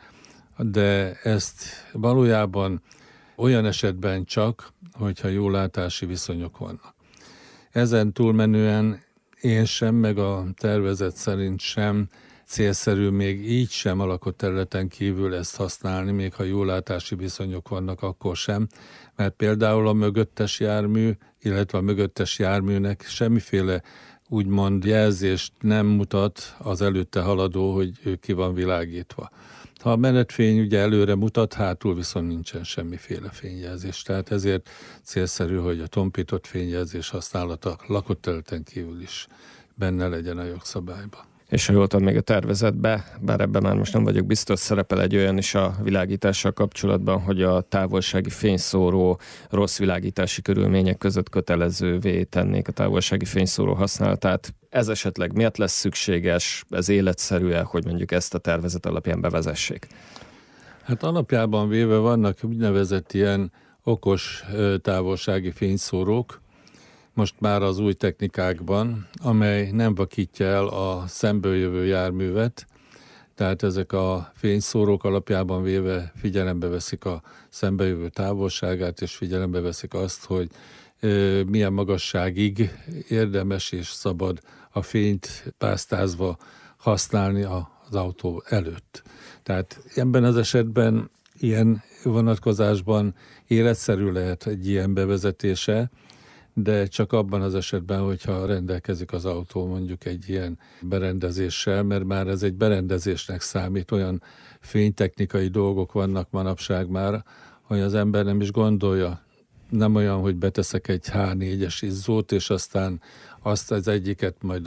de ezt valójában olyan esetben csak, hogyha jó látási viszonyok vannak. Ezen túlmenően én sem, meg a tervezet szerint sem célszerű még így sem a lakott területen kívül ezt használni, még ha jó látási viszonyok vannak, akkor sem, mert például a mögöttes jármű, illetve a mögöttes járműnek semmiféle úgymond jelzést nem mutat az előtte haladó, hogy ő ki van világítva. Ha a menetfény ugye előre mutat, hátul viszont nincsen semmiféle fényjelzés. Tehát ezért célszerű, hogy a tompított fényjelzés használata lakott területen kívül is benne legyen a jogszabályban. És ha jól tudom, még a tervezetbe, bár ebben már most nem vagyok biztos, szerepel egy olyan is a világítással kapcsolatban, hogy a távolsági fényszóró rossz világítási körülmények között kötelezővé tennék a távolsági fényszóró használatát. Ez esetleg miért lesz szükséges, ez életszerű-e, hogy mondjuk ezt a tervezet alapján bevezessék? Hát alapjában véve vannak úgynevezett ilyen okos távolsági fényszórók, most már az új technikákban, amely nem vakítja el a szemből jövő járművet, tehát ezek a fényszórók alapjában véve figyelembe veszik a szembejövő távolságát, és figyelembe veszik azt, hogy ö, milyen magasságig érdemes és szabad a fényt pásztázva használni az autó előtt. Tehát ebben az esetben ilyen vonatkozásban életszerű lehet egy ilyen bevezetése, de csak abban az esetben, hogyha rendelkezik az autó mondjuk egy ilyen berendezéssel, mert már ez egy berendezésnek számít, olyan fénytechnikai dolgok vannak manapság már, hogy az ember nem is gondolja. Nem olyan, hogy beteszek egy há négyes izzót, és aztán azt az egyiket majd a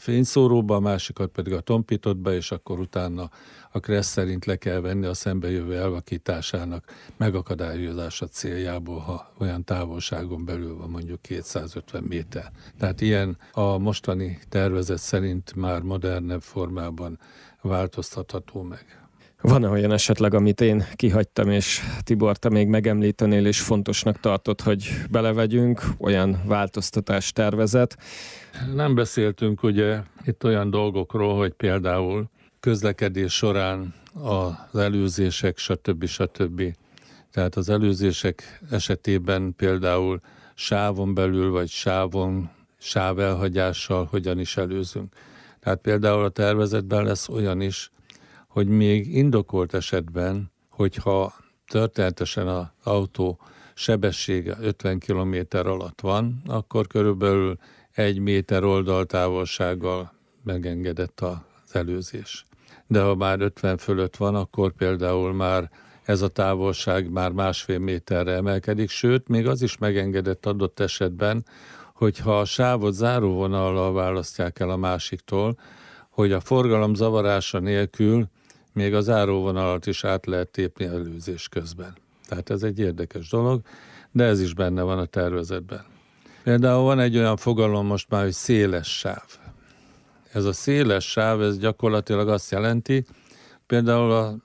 fényszóróba, a másikat pedig a tompítottba, és akkor utána a kressz szerint le kell venni a szembejövő elvakításának megakadályozása céljából, ha olyan távolságon belül van, mondjuk kétszázötven méter. Tehát ilyen a mostani tervezet szerint már modernebb formában változtatható meg. Van-e olyan esetleg, amit én kihagytam, és Tibor, te még megemlítenél, és fontosnak tartod, hogy belevegyünk, olyan változtatás tervezet? Nem beszéltünk ugye itt olyan dolgokról, hogy például közlekedés során az előzések, stb. stb. Tehát az előzések esetében például sávon belül, vagy sávon, sávelhagyással hogyan is előzünk. Tehát például a tervezetben lesz olyan is, hogy még indokolt esetben, hogyha történetesen az autó sebessége ötven kilométer alatt van, akkor körülbelül egy méter oldaltávolsággal megengedett az előzés. De ha már ötven fölött van, akkor például már ez a távolság már másfél méterre emelkedik, sőt, még az is megengedett adott esetben, hogyha a sávot záróvonallal választják el a másiktól, hogy a forgalom zavarása nélkül még a záróvonalat is át lehet tépni előzés közben. Tehát ez egy érdekes dolog, de ez is benne van a tervezetben. Például van egy olyan fogalom most már, hogy széles sáv. Ez a széles sáv, ez gyakorlatilag azt jelenti, például a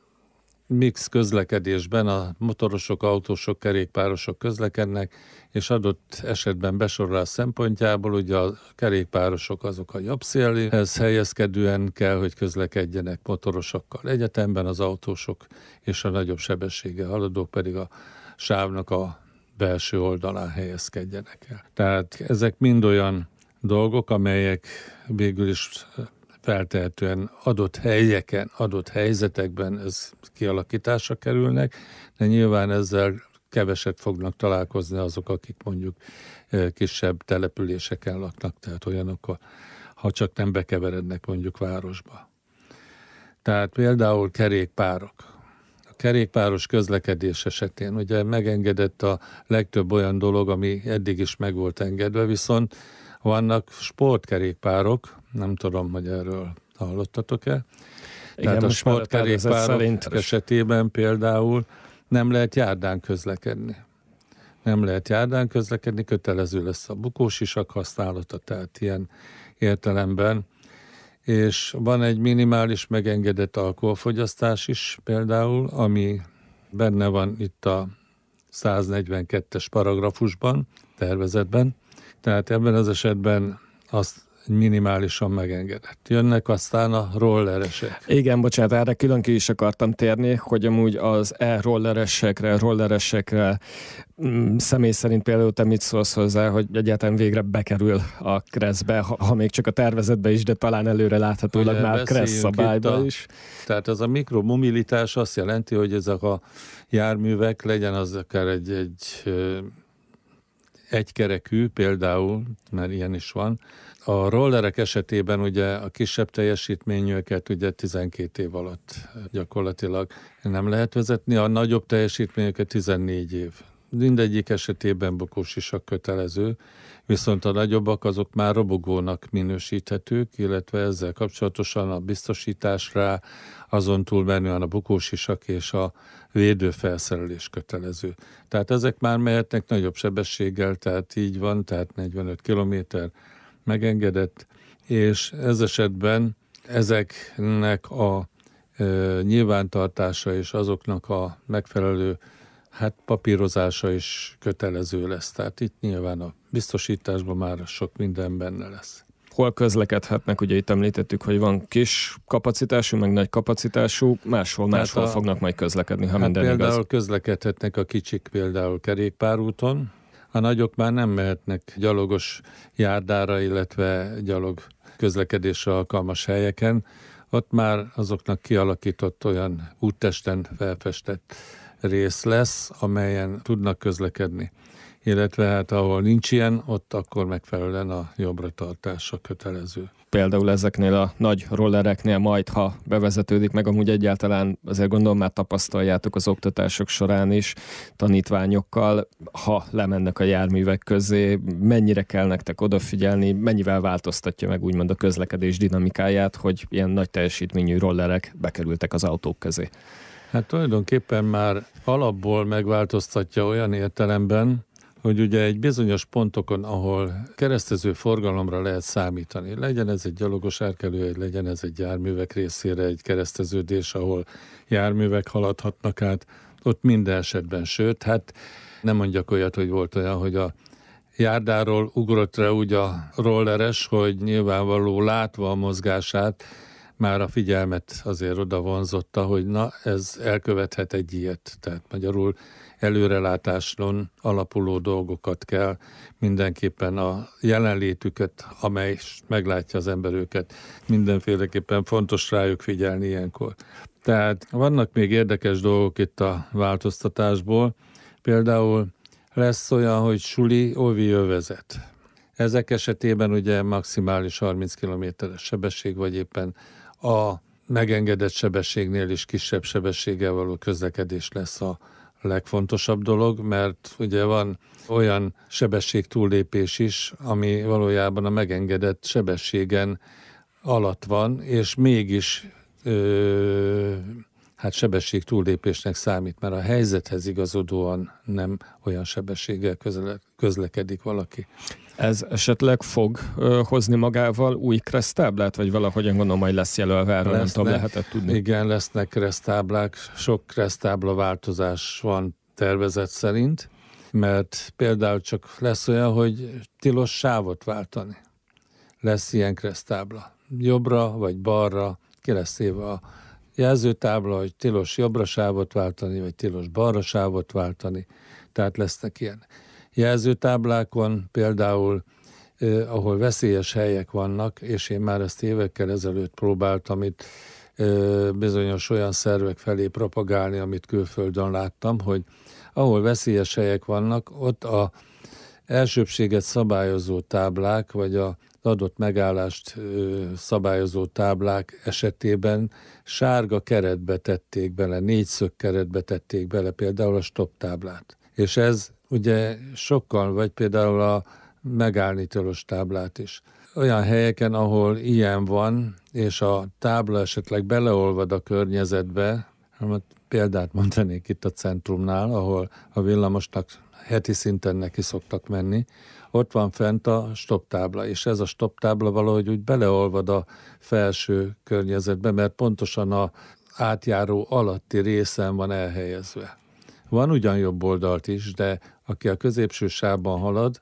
mix közlekedésben a motorosok, autósok, kerékpárosok közlekednek, és adott esetben besorolás szempontjából ugye a kerékpárosok azok a jobb szélhez helyezkedően kell, hogy közlekedjenek motorosokkal egyetemben, az autósok és a nagyobb sebességgel haladók pedig a sávnak a belső oldalán helyezkedjenek el. Tehát ezek mind olyan dolgok, amelyek végül is feltehetően adott helyeken, adott helyzetekben ez kialakításra kerülnek, de nyilván ezzel keveset fognak találkozni azok, akik mondjuk kisebb településeken laknak, tehát olyanok, ha csak nem bekeverednek mondjuk városba. Tehát például kerékpárok. A kerékpáros közlekedés esetén ugye megengedett a legtöbb olyan dolog, ami eddig is meg volt engedve, viszont vannak sportkerékpárok, nem tudom, hogy erről hallottatok-e. Igen, tehát a sportkerékpárok esetében például nem lehet járdán közlekedni. Nem lehet járdán közlekedni, kötelező lesz a bukósisak használata, tehát ilyen értelemben. És van egy minimális megengedett alkoholfogyasztás is például, ami benne van itt a száznegyvenkettes paragrafusban, tervezetben. Tehát ebben az esetben azt minimálisan megengedett. Jönnek aztán a rolleresek. Igen, bocsánat, erre külön ki is akartam térni, hogy amúgy az e-rolleresekre, rolleresekre mm, személy szerint például te mit szólsz hozzá, hogy egyáltalán végre bekerül a kresszbe, ha, ha még csak a tervezetbe is, de talán előre láthatólag ugye már kressz szabályba a, is. Tehát ez a mikromobilitás azt jelenti, hogy ezek a járművek, legyen az akár egy, egy egykerekű például, mert ilyen is van. A rollerek esetében ugye a kisebb teljesítményűeket ugye tizenkét év alatt gyakorlatilag nem lehet vezetni, a nagyobb teljesítményűeket tizennégy év. Mindegyik esetében bukósisak kötelező, viszont a nagyobbak azok már robogónak minősíthetők, illetve ezzel kapcsolatosan a biztosításra, azon túlmenően a bukósisak és a védőfelszerelés kötelező. Tehát ezek már mehetnek nagyobb sebességgel, tehát így van, tehát negyvenöt kilométer megengedett, és ez esetben ezeknek a e, nyilvántartása és azoknak a megfelelő hát papírozása is kötelező lesz. Tehát itt nyilván a biztosításban már sok minden benne lesz. Hol közlekedhetnek? Ugye itt említettük, hogy van kis kapacitású, meg nagy kapacitású, máshol, máshol hát a, fognak majd közlekedni, ha hát minden például igaz. közlekedhetnek a kicsik például kerékpárúton, a nagyok már nem mehetnek gyalogos járdára, illetve gyalog közlekedésre alkalmas helyeken. Ott már azoknak kialakított olyan úttesten felfestett rész lesz, amelyen tudnak közlekedni. illetve hát ahol nincs ilyen, ott akkor megfelelően a jobbra tartása kötelező. Például ezeknél a nagy rollereknél majd, ha bevezetődik, meg amúgy egyáltalán azért gondolom már tapasztaljátok az oktatások során is tanítványokkal, ha lemennek a járművek közé, mennyire kell nektek odafigyelni, mennyivel változtatja meg úgymond a közlekedés dinamikáját, hogy ilyen nagy teljesítményű rollerek bekerültek az autók közé? Hát tulajdonképpen már alapból megváltoztatja olyan értelemben, hogy ugye egy bizonyos pontokon, ahol keresztező forgalomra lehet számítani, legyen ez egy gyalogos átkelőhely, legyen ez egy járművek részére egy kereszteződés, ahol járművek haladhatnak át, ott minden esetben, sőt, hát nem mondjak olyat, hogy volt olyan, hogy a járdáról ugrott rá úgy a rolleres, hogy nyilvánvaló látva a mozgását, már a figyelmet azért oda vonzotta, hogy na, ez elkövethet egy ilyet. Tehát magyarul előrelátáson alapuló dolgokat kell mindenképpen a jelenlétüket, amely meglátja az ember őket, mindenféleképpen fontos rájuk figyelni ilyenkor. Tehát vannak még érdekes dolgok itt a változtatásból. Például lesz olyan, hogy suli óvi övezet. Ezek esetében ugye maximális harminc kilométeres sebesség, vagy éppen a megengedett sebességnél is kisebb sebességgel való közlekedés lesz a legfontosabb dolog, mert ugye van olyan sebesség túllépés is, ami valójában a megengedett sebességen alatt van, és mégis ö, hát sebesség túllépésnek számít, mert a helyzethez igazodóan nem olyan sebességgel közle, közlekedik valaki. Ez esetleg fog ö, hozni magával új kereszttáblát, vagy valahogyan gondolom, majd lesz jelölve erről, nem tudom, lehetett tudni? Igen, lesznek kereszttáblák, sok kereszttábla változás van tervezet szerint, mert például csak lesz olyan, hogy tilos sávot váltani. Lesz ilyen kereszttábla. Jobbra vagy balra ki lesz éve a jelzőtábla, hogy tilos jobbra sávot váltani, vagy tilos balra sávot váltani, tehát lesznek ilyen. Jelzőtáblákon például, eh, ahol veszélyes helyek vannak, és én már ezt évekkel ezelőtt próbáltam itt eh, bizonyos olyan szervek felé propagálni, amit külföldön láttam, hogy ahol veszélyes helyek vannak, ott a elsőbbséget szabályozó táblák, vagy a adott megállást ö, szabályozó táblák esetében sárga keretbe tették bele, négyszög keretbe tették bele például a stop táblát. És ez ugye sokkal, vagy például a megállni tilos táblát is. Olyan helyeken, ahol ilyen van, és a tábla esetleg beleolvad a környezetbe, példát mondanék itt a centrumnál, ahol a villamosnak heti szinten neki szoktak menni, ott van fent a stop tábla, és ez a stop tábla valahogy úgy beleolvad a felső környezetbe, mert pontosan a átjáró alatti részen van elhelyezve. Van ugyan jobb oldalt is, de aki a középső sávban halad,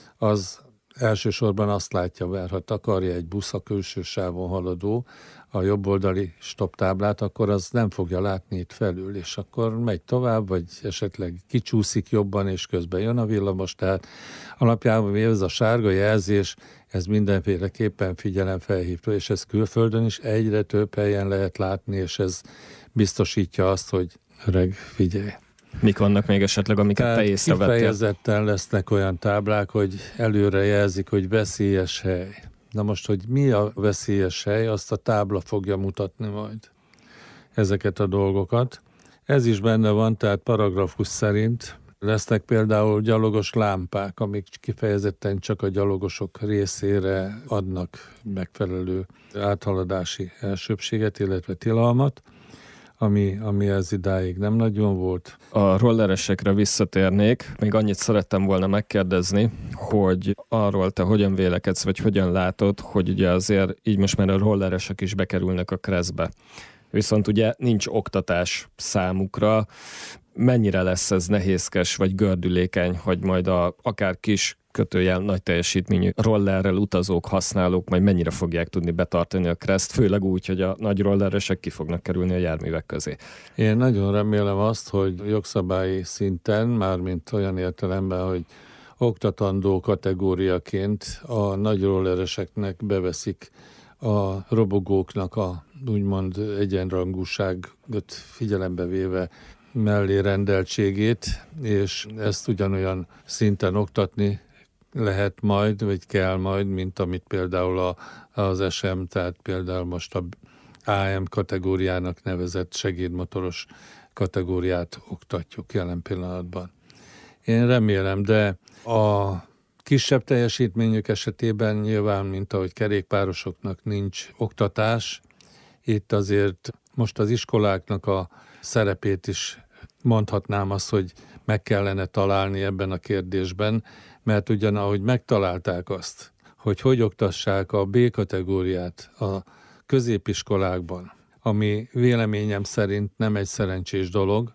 az elsősorban azt látja, mert ha takarja egy busz a külső sávon haladó a jobboldali stop táblát, akkor az nem fogja látni itt felül, és akkor megy tovább, vagy esetleg kicsúszik jobban, és közben jön a villamos, tehát alapjában ez a sárga jelzés, ez mindenféleképpen figyelemfelhívó, és ez külföldön is egyre több helyen lehet látni, és ez biztosítja azt, hogy öreg, figyelj. Mik vannak még esetleg, amiket Tehát te észrevettél? Kifejezetten lesznek olyan táblák, hogy előre jelzik, hogy veszélyes hely. Na most, hogy mi a veszélyes hely, azt a tábla fogja mutatni majd ezeket a dolgokat. Ez is benne van, tehát paragrafus szerint lesznek például gyalogos lámpák, amik kifejezetten csak a gyalogosok részére adnak megfelelő áthaladási elsőbbséget, illetve tilalmat, ami, ami ez idáig nem nagyon volt. A rolleresekre visszatérnék, még annyit szerettem volna megkérdezni, hogy arról te hogyan vélekedsz, vagy hogyan látod, hogy ugye azért így most már a rolleresek is bekerülnek a kreszbe. Viszont ugye nincs oktatás számukra. Mennyire lesz ez nehézkes, vagy gördülékeny, hogy majd a akár kis kötőjel nagy teljesítményű rollerrel utazók, használók majd mennyire fogják tudni betartani a kreszt, főleg úgy, hogy a nagy rolleresek ki fognak kerülni a járművek közé. Én nagyon remélem azt, hogy jogszabályi szinten, mármint olyan értelemben, hogy oktatandó kategóriaként a nagy rollereseknek beveszik a robogóknak a úgymond egyenrangúságot figyelembe véve mellé rendeltségét, és ezt ugyanolyan szinten oktatni lehet majd, vagy kell majd, mint amit például a, az es em, tehát például most a á em kategóriának nevezett segédmotoros kategóriát oktatjuk jelen pillanatban. Én remélem, de a kisebb teljesítményük esetében nyilván, mint ahogy kerékpárosoknak nincs oktatás, itt azért most az iskoláknak a szerepét is mondhatnám azt, hogy meg kellene találni ebben a kérdésben, mert ugyan ahogy megtalálták azt, hogy hogy oktassák a bé kategóriát a középiskolákban, ami véleményem szerint nem egy szerencsés dolog,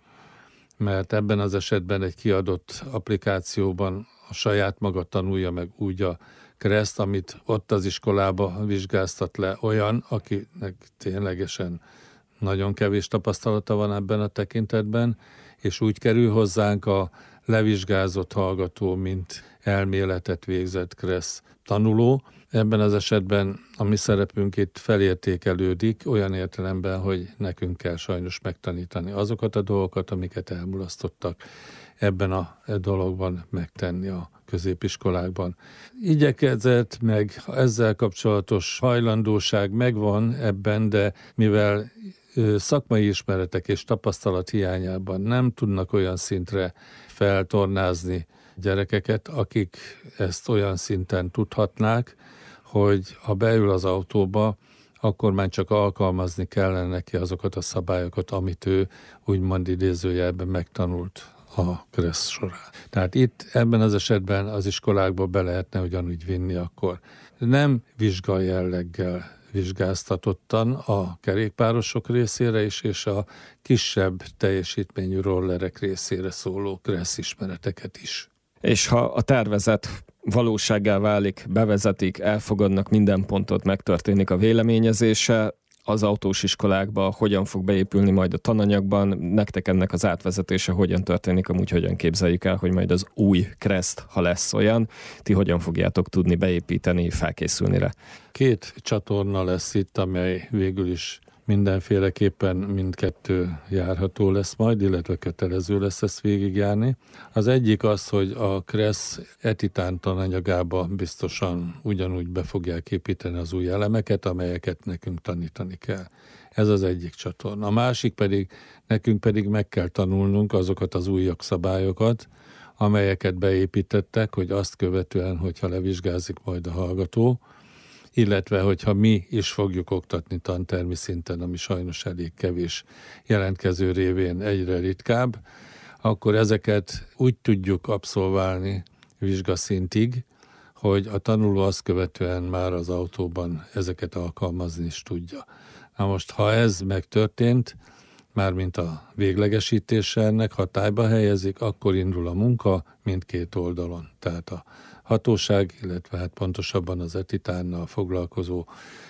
mert ebben az esetben egy kiadott applikációban a saját maga tanulja meg úgy a kereszt, amit ott az iskolába vizsgáztat le olyan, akinek ténylegesen nagyon kevés tapasztalata van ebben a tekintetben, és úgy kerül hozzánk a levizsgázott hallgató, mint elméletet végzett kereszt tanuló. Ebben az esetben a mi szerepünk itt felértékelődik, olyan értelemben, hogy nekünk kell sajnos megtanítani azokat a dolgokat, amiket elmulasztottak ebben a dologban megtenni a középiskolákban. Igyekezett, meg ezzel kapcsolatos hajlandóság megvan ebben, de mivel szakmai ismeretek és tapasztalat hiányában nem tudnak olyan szintre feltornázni gyerekeket, akik ezt olyan szinten tudhatnák, hogy ha beül az autóba, akkor már csak alkalmazni kellene neki azokat a szabályokat, amit ő úgymond idézőjelben megtanult a kereszt során. Tehát itt ebben az esetben az iskolákba be lehetne ugyanúgy vinni akkor. Nem vizsga jelleggel vizsgáztatottan a kerékpárosok részére is, és a kisebb teljesítményű rollerek részére szóló kereszt ismereteket is. És ha a tervezet valósággá válik, bevezetik, elfogadnak minden pontot, megtörténik a véleményezése, az autós iskolákba hogyan fog beépülni majd a tananyagban, nektek ennek az átvezetése hogyan történik, amúgy hogyan képzeljük el, hogy majd az új kereszt, ha lesz olyan, ti hogyan fogjátok tudni beépíteni, felkészülni rá? Két csatorna lesz itt, amely végül is mindenféleképpen mindkettő járható lesz majd, illetve kötelező lesz ezt végigjárni. Az egyik az, hogy a kereszt etitán tananyagába biztosan ugyanúgy be fogják építeni az új elemeket, amelyeket nekünk tanítani kell. Ez az egyik csatorna. A másik pedig, nekünk pedig meg kell tanulnunk azokat az új jogszabályokat, amelyeket beépítettek, hogy azt követően, hogyha levizsgázik majd a hallgató, illetve hogyha mi is fogjuk oktatni tantermi szinten, ami sajnos elég kevés jelentkező révén egyre ritkább, akkor ezeket úgy tudjuk abszolválni vizsgaszintig, hogy a tanuló azt követően már az autóban ezeket alkalmazni is tudja. Na most, ha ez megtörtént, mármint a véglegesítése ennek hatályba helyezik, akkor indul a munka mindkét oldalon. Tehát a hatóság, illetve hát pontosabban az etitánnal foglalkozó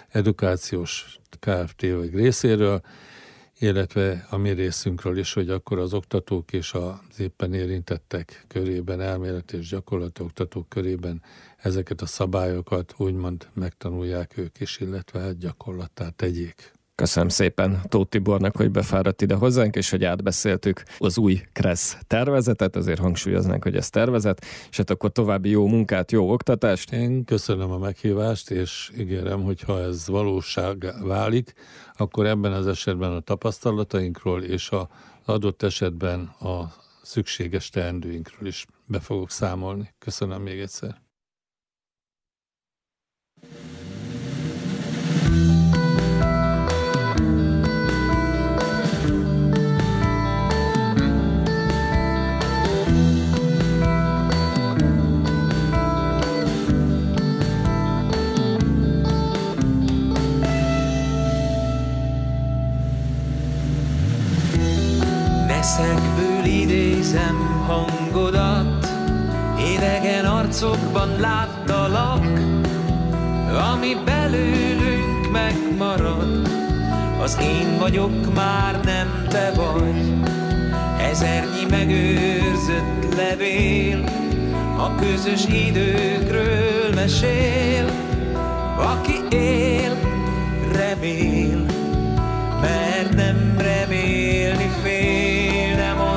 edukációs Kft. Vagy részéről, illetve a mi részünkről is, hogy akkor az oktatók és az éppen érintettek körében, elméleti és gyakorlati oktatók körében ezeket a szabályokat úgymond megtanulják ők is, illetve hát gyakorlattá tegyék. Köszönöm szépen Tóth Tibornak, hogy befáradt ide hozzánk, és hogy átbeszéltük az új kereszt tervezetet, azért hangsúlyoznánk, hogy ez tervezet, és hát akkor további jó munkát, jó oktatást. Én köszönöm a meghívást, és ígérem, hogy ha ez valóság válik, akkor ebben az esetben a tapasztalatainkról és az adott esetben a szükséges teendőinkről is be fogok számolni. Köszönöm még egyszer. Eszekből idézem hangodat, idegen arcokban láttalak, ami belőlünk megmarad, az én vagyok, már nem te vagy. Ezernyi megőrzött levél a közös időkről mesél, aki él, remél, mert nem remélni fél. Nem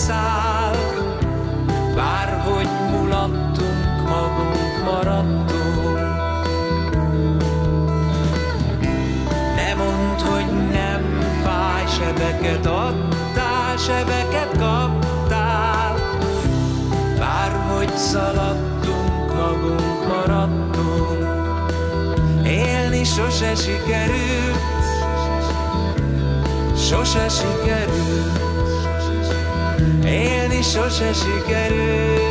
elszáll. Bárhogy mulattunk, magunk maradtunk. Ne mondd, hogy nem fáj, sebeket adtál, sebeket kaptál. Bárhogy szaladtunk, magunk maradtunk. Élni sose sikerült, sose sikerült. Élni sose sikerült.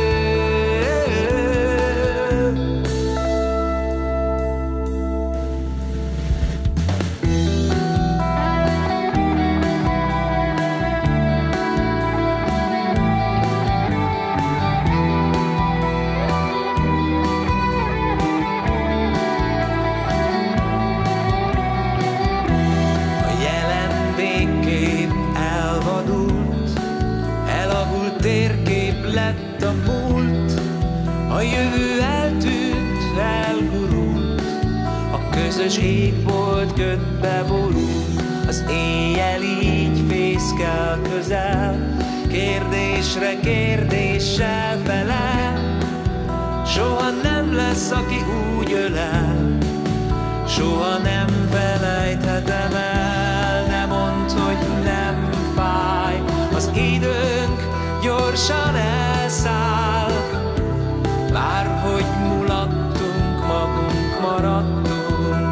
A jövő eltűnt, elgurult, a közös égbolt ködbe borult. Az éjjel így fészkel közel, kérdésre kérdéssel felel. Soha nem lesz, aki úgy ölel, soha nem felejthetem el. Ne mondd, hogy nem fáj, az időnk gyorsan elszáll. Bárhogy mulattunk, magunk maradtunk.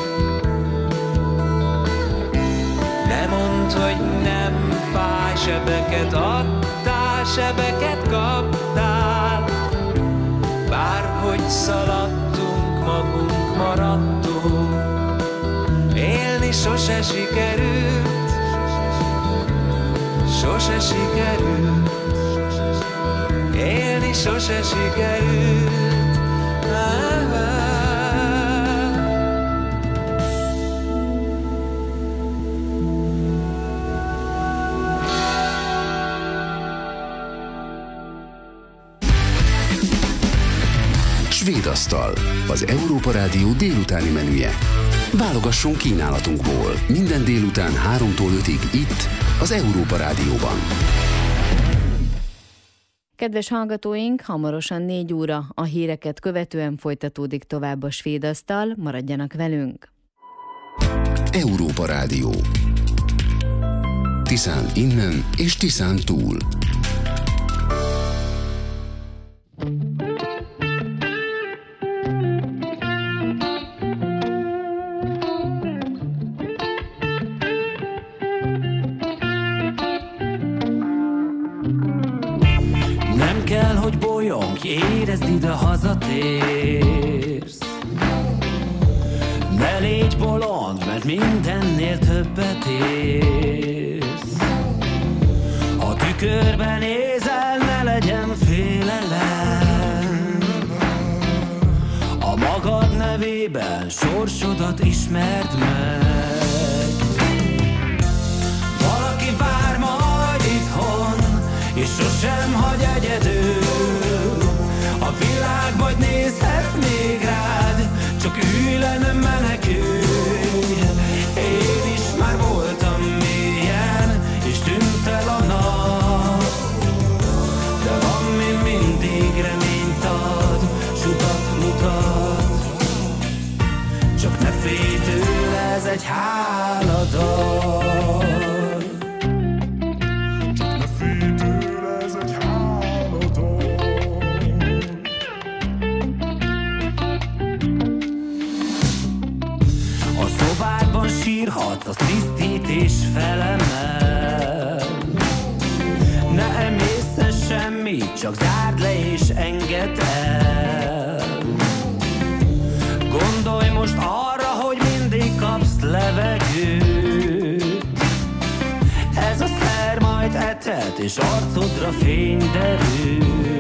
Ne mondd, hogy nem fáj, sebeket adtál, sebeket kaptál. Bárhogy szaladtunk, magunk maradtunk. Élni sose sikerült, sose sikerült. Élni sose sikerült. Svédasztal, az Európa Rádió délutáni menüje. Válogassunk kínálatunkból minden délután háromtól ötig itt, az Európa Rádióban. Kedves hallgatóink, hamarosan négy óra, a híreket követően folytatódik tovább a Svédasztal, maradjanak velünk. Európa Rádió. Tiszán innen és Tiszán túl. Kell, hogy bolyong, érezd, ide hazatérsz. Ne légy bolond, mert mindennél többet érsz. Ha tükörben nézel, ne legyen félelem. A magad nevében sorsodat ismerd meg. Valaki vár majd itthon, és sosem hagy egyedül. A világ majd nézhet még rád, csak ülj le, nem menekülj. Én is már voltam mélyen, és tűnt el a nap. De van még mindig reményt ad, s utat mutat. Csak ne félj tőle, ez egy háladal. Sírhatsz, az tisztít és felemel. Ne emészze semmit, csak zárd le és engedd el. Gondolj most arra, hogy mindig kapsz levegőt. Ez a szer majd etet, és arcodra fény derül.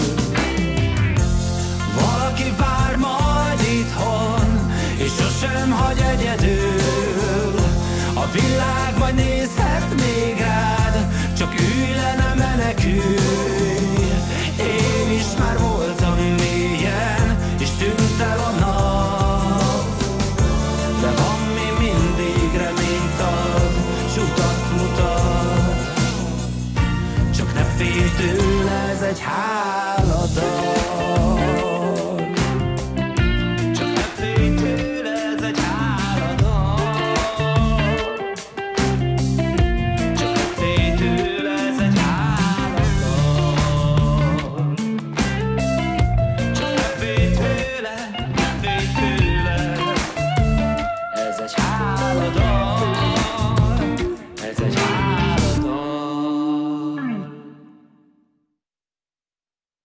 Valaki vár majd itthon, és sosem hagy egyedül. A világ majd nézhet még rád, csak ülj le, ne menekülj. Én is már voltam mélyen, és tűnt el a nap. De van még mindig reményt ad, s utat mutat. Csak ne félj egy ház.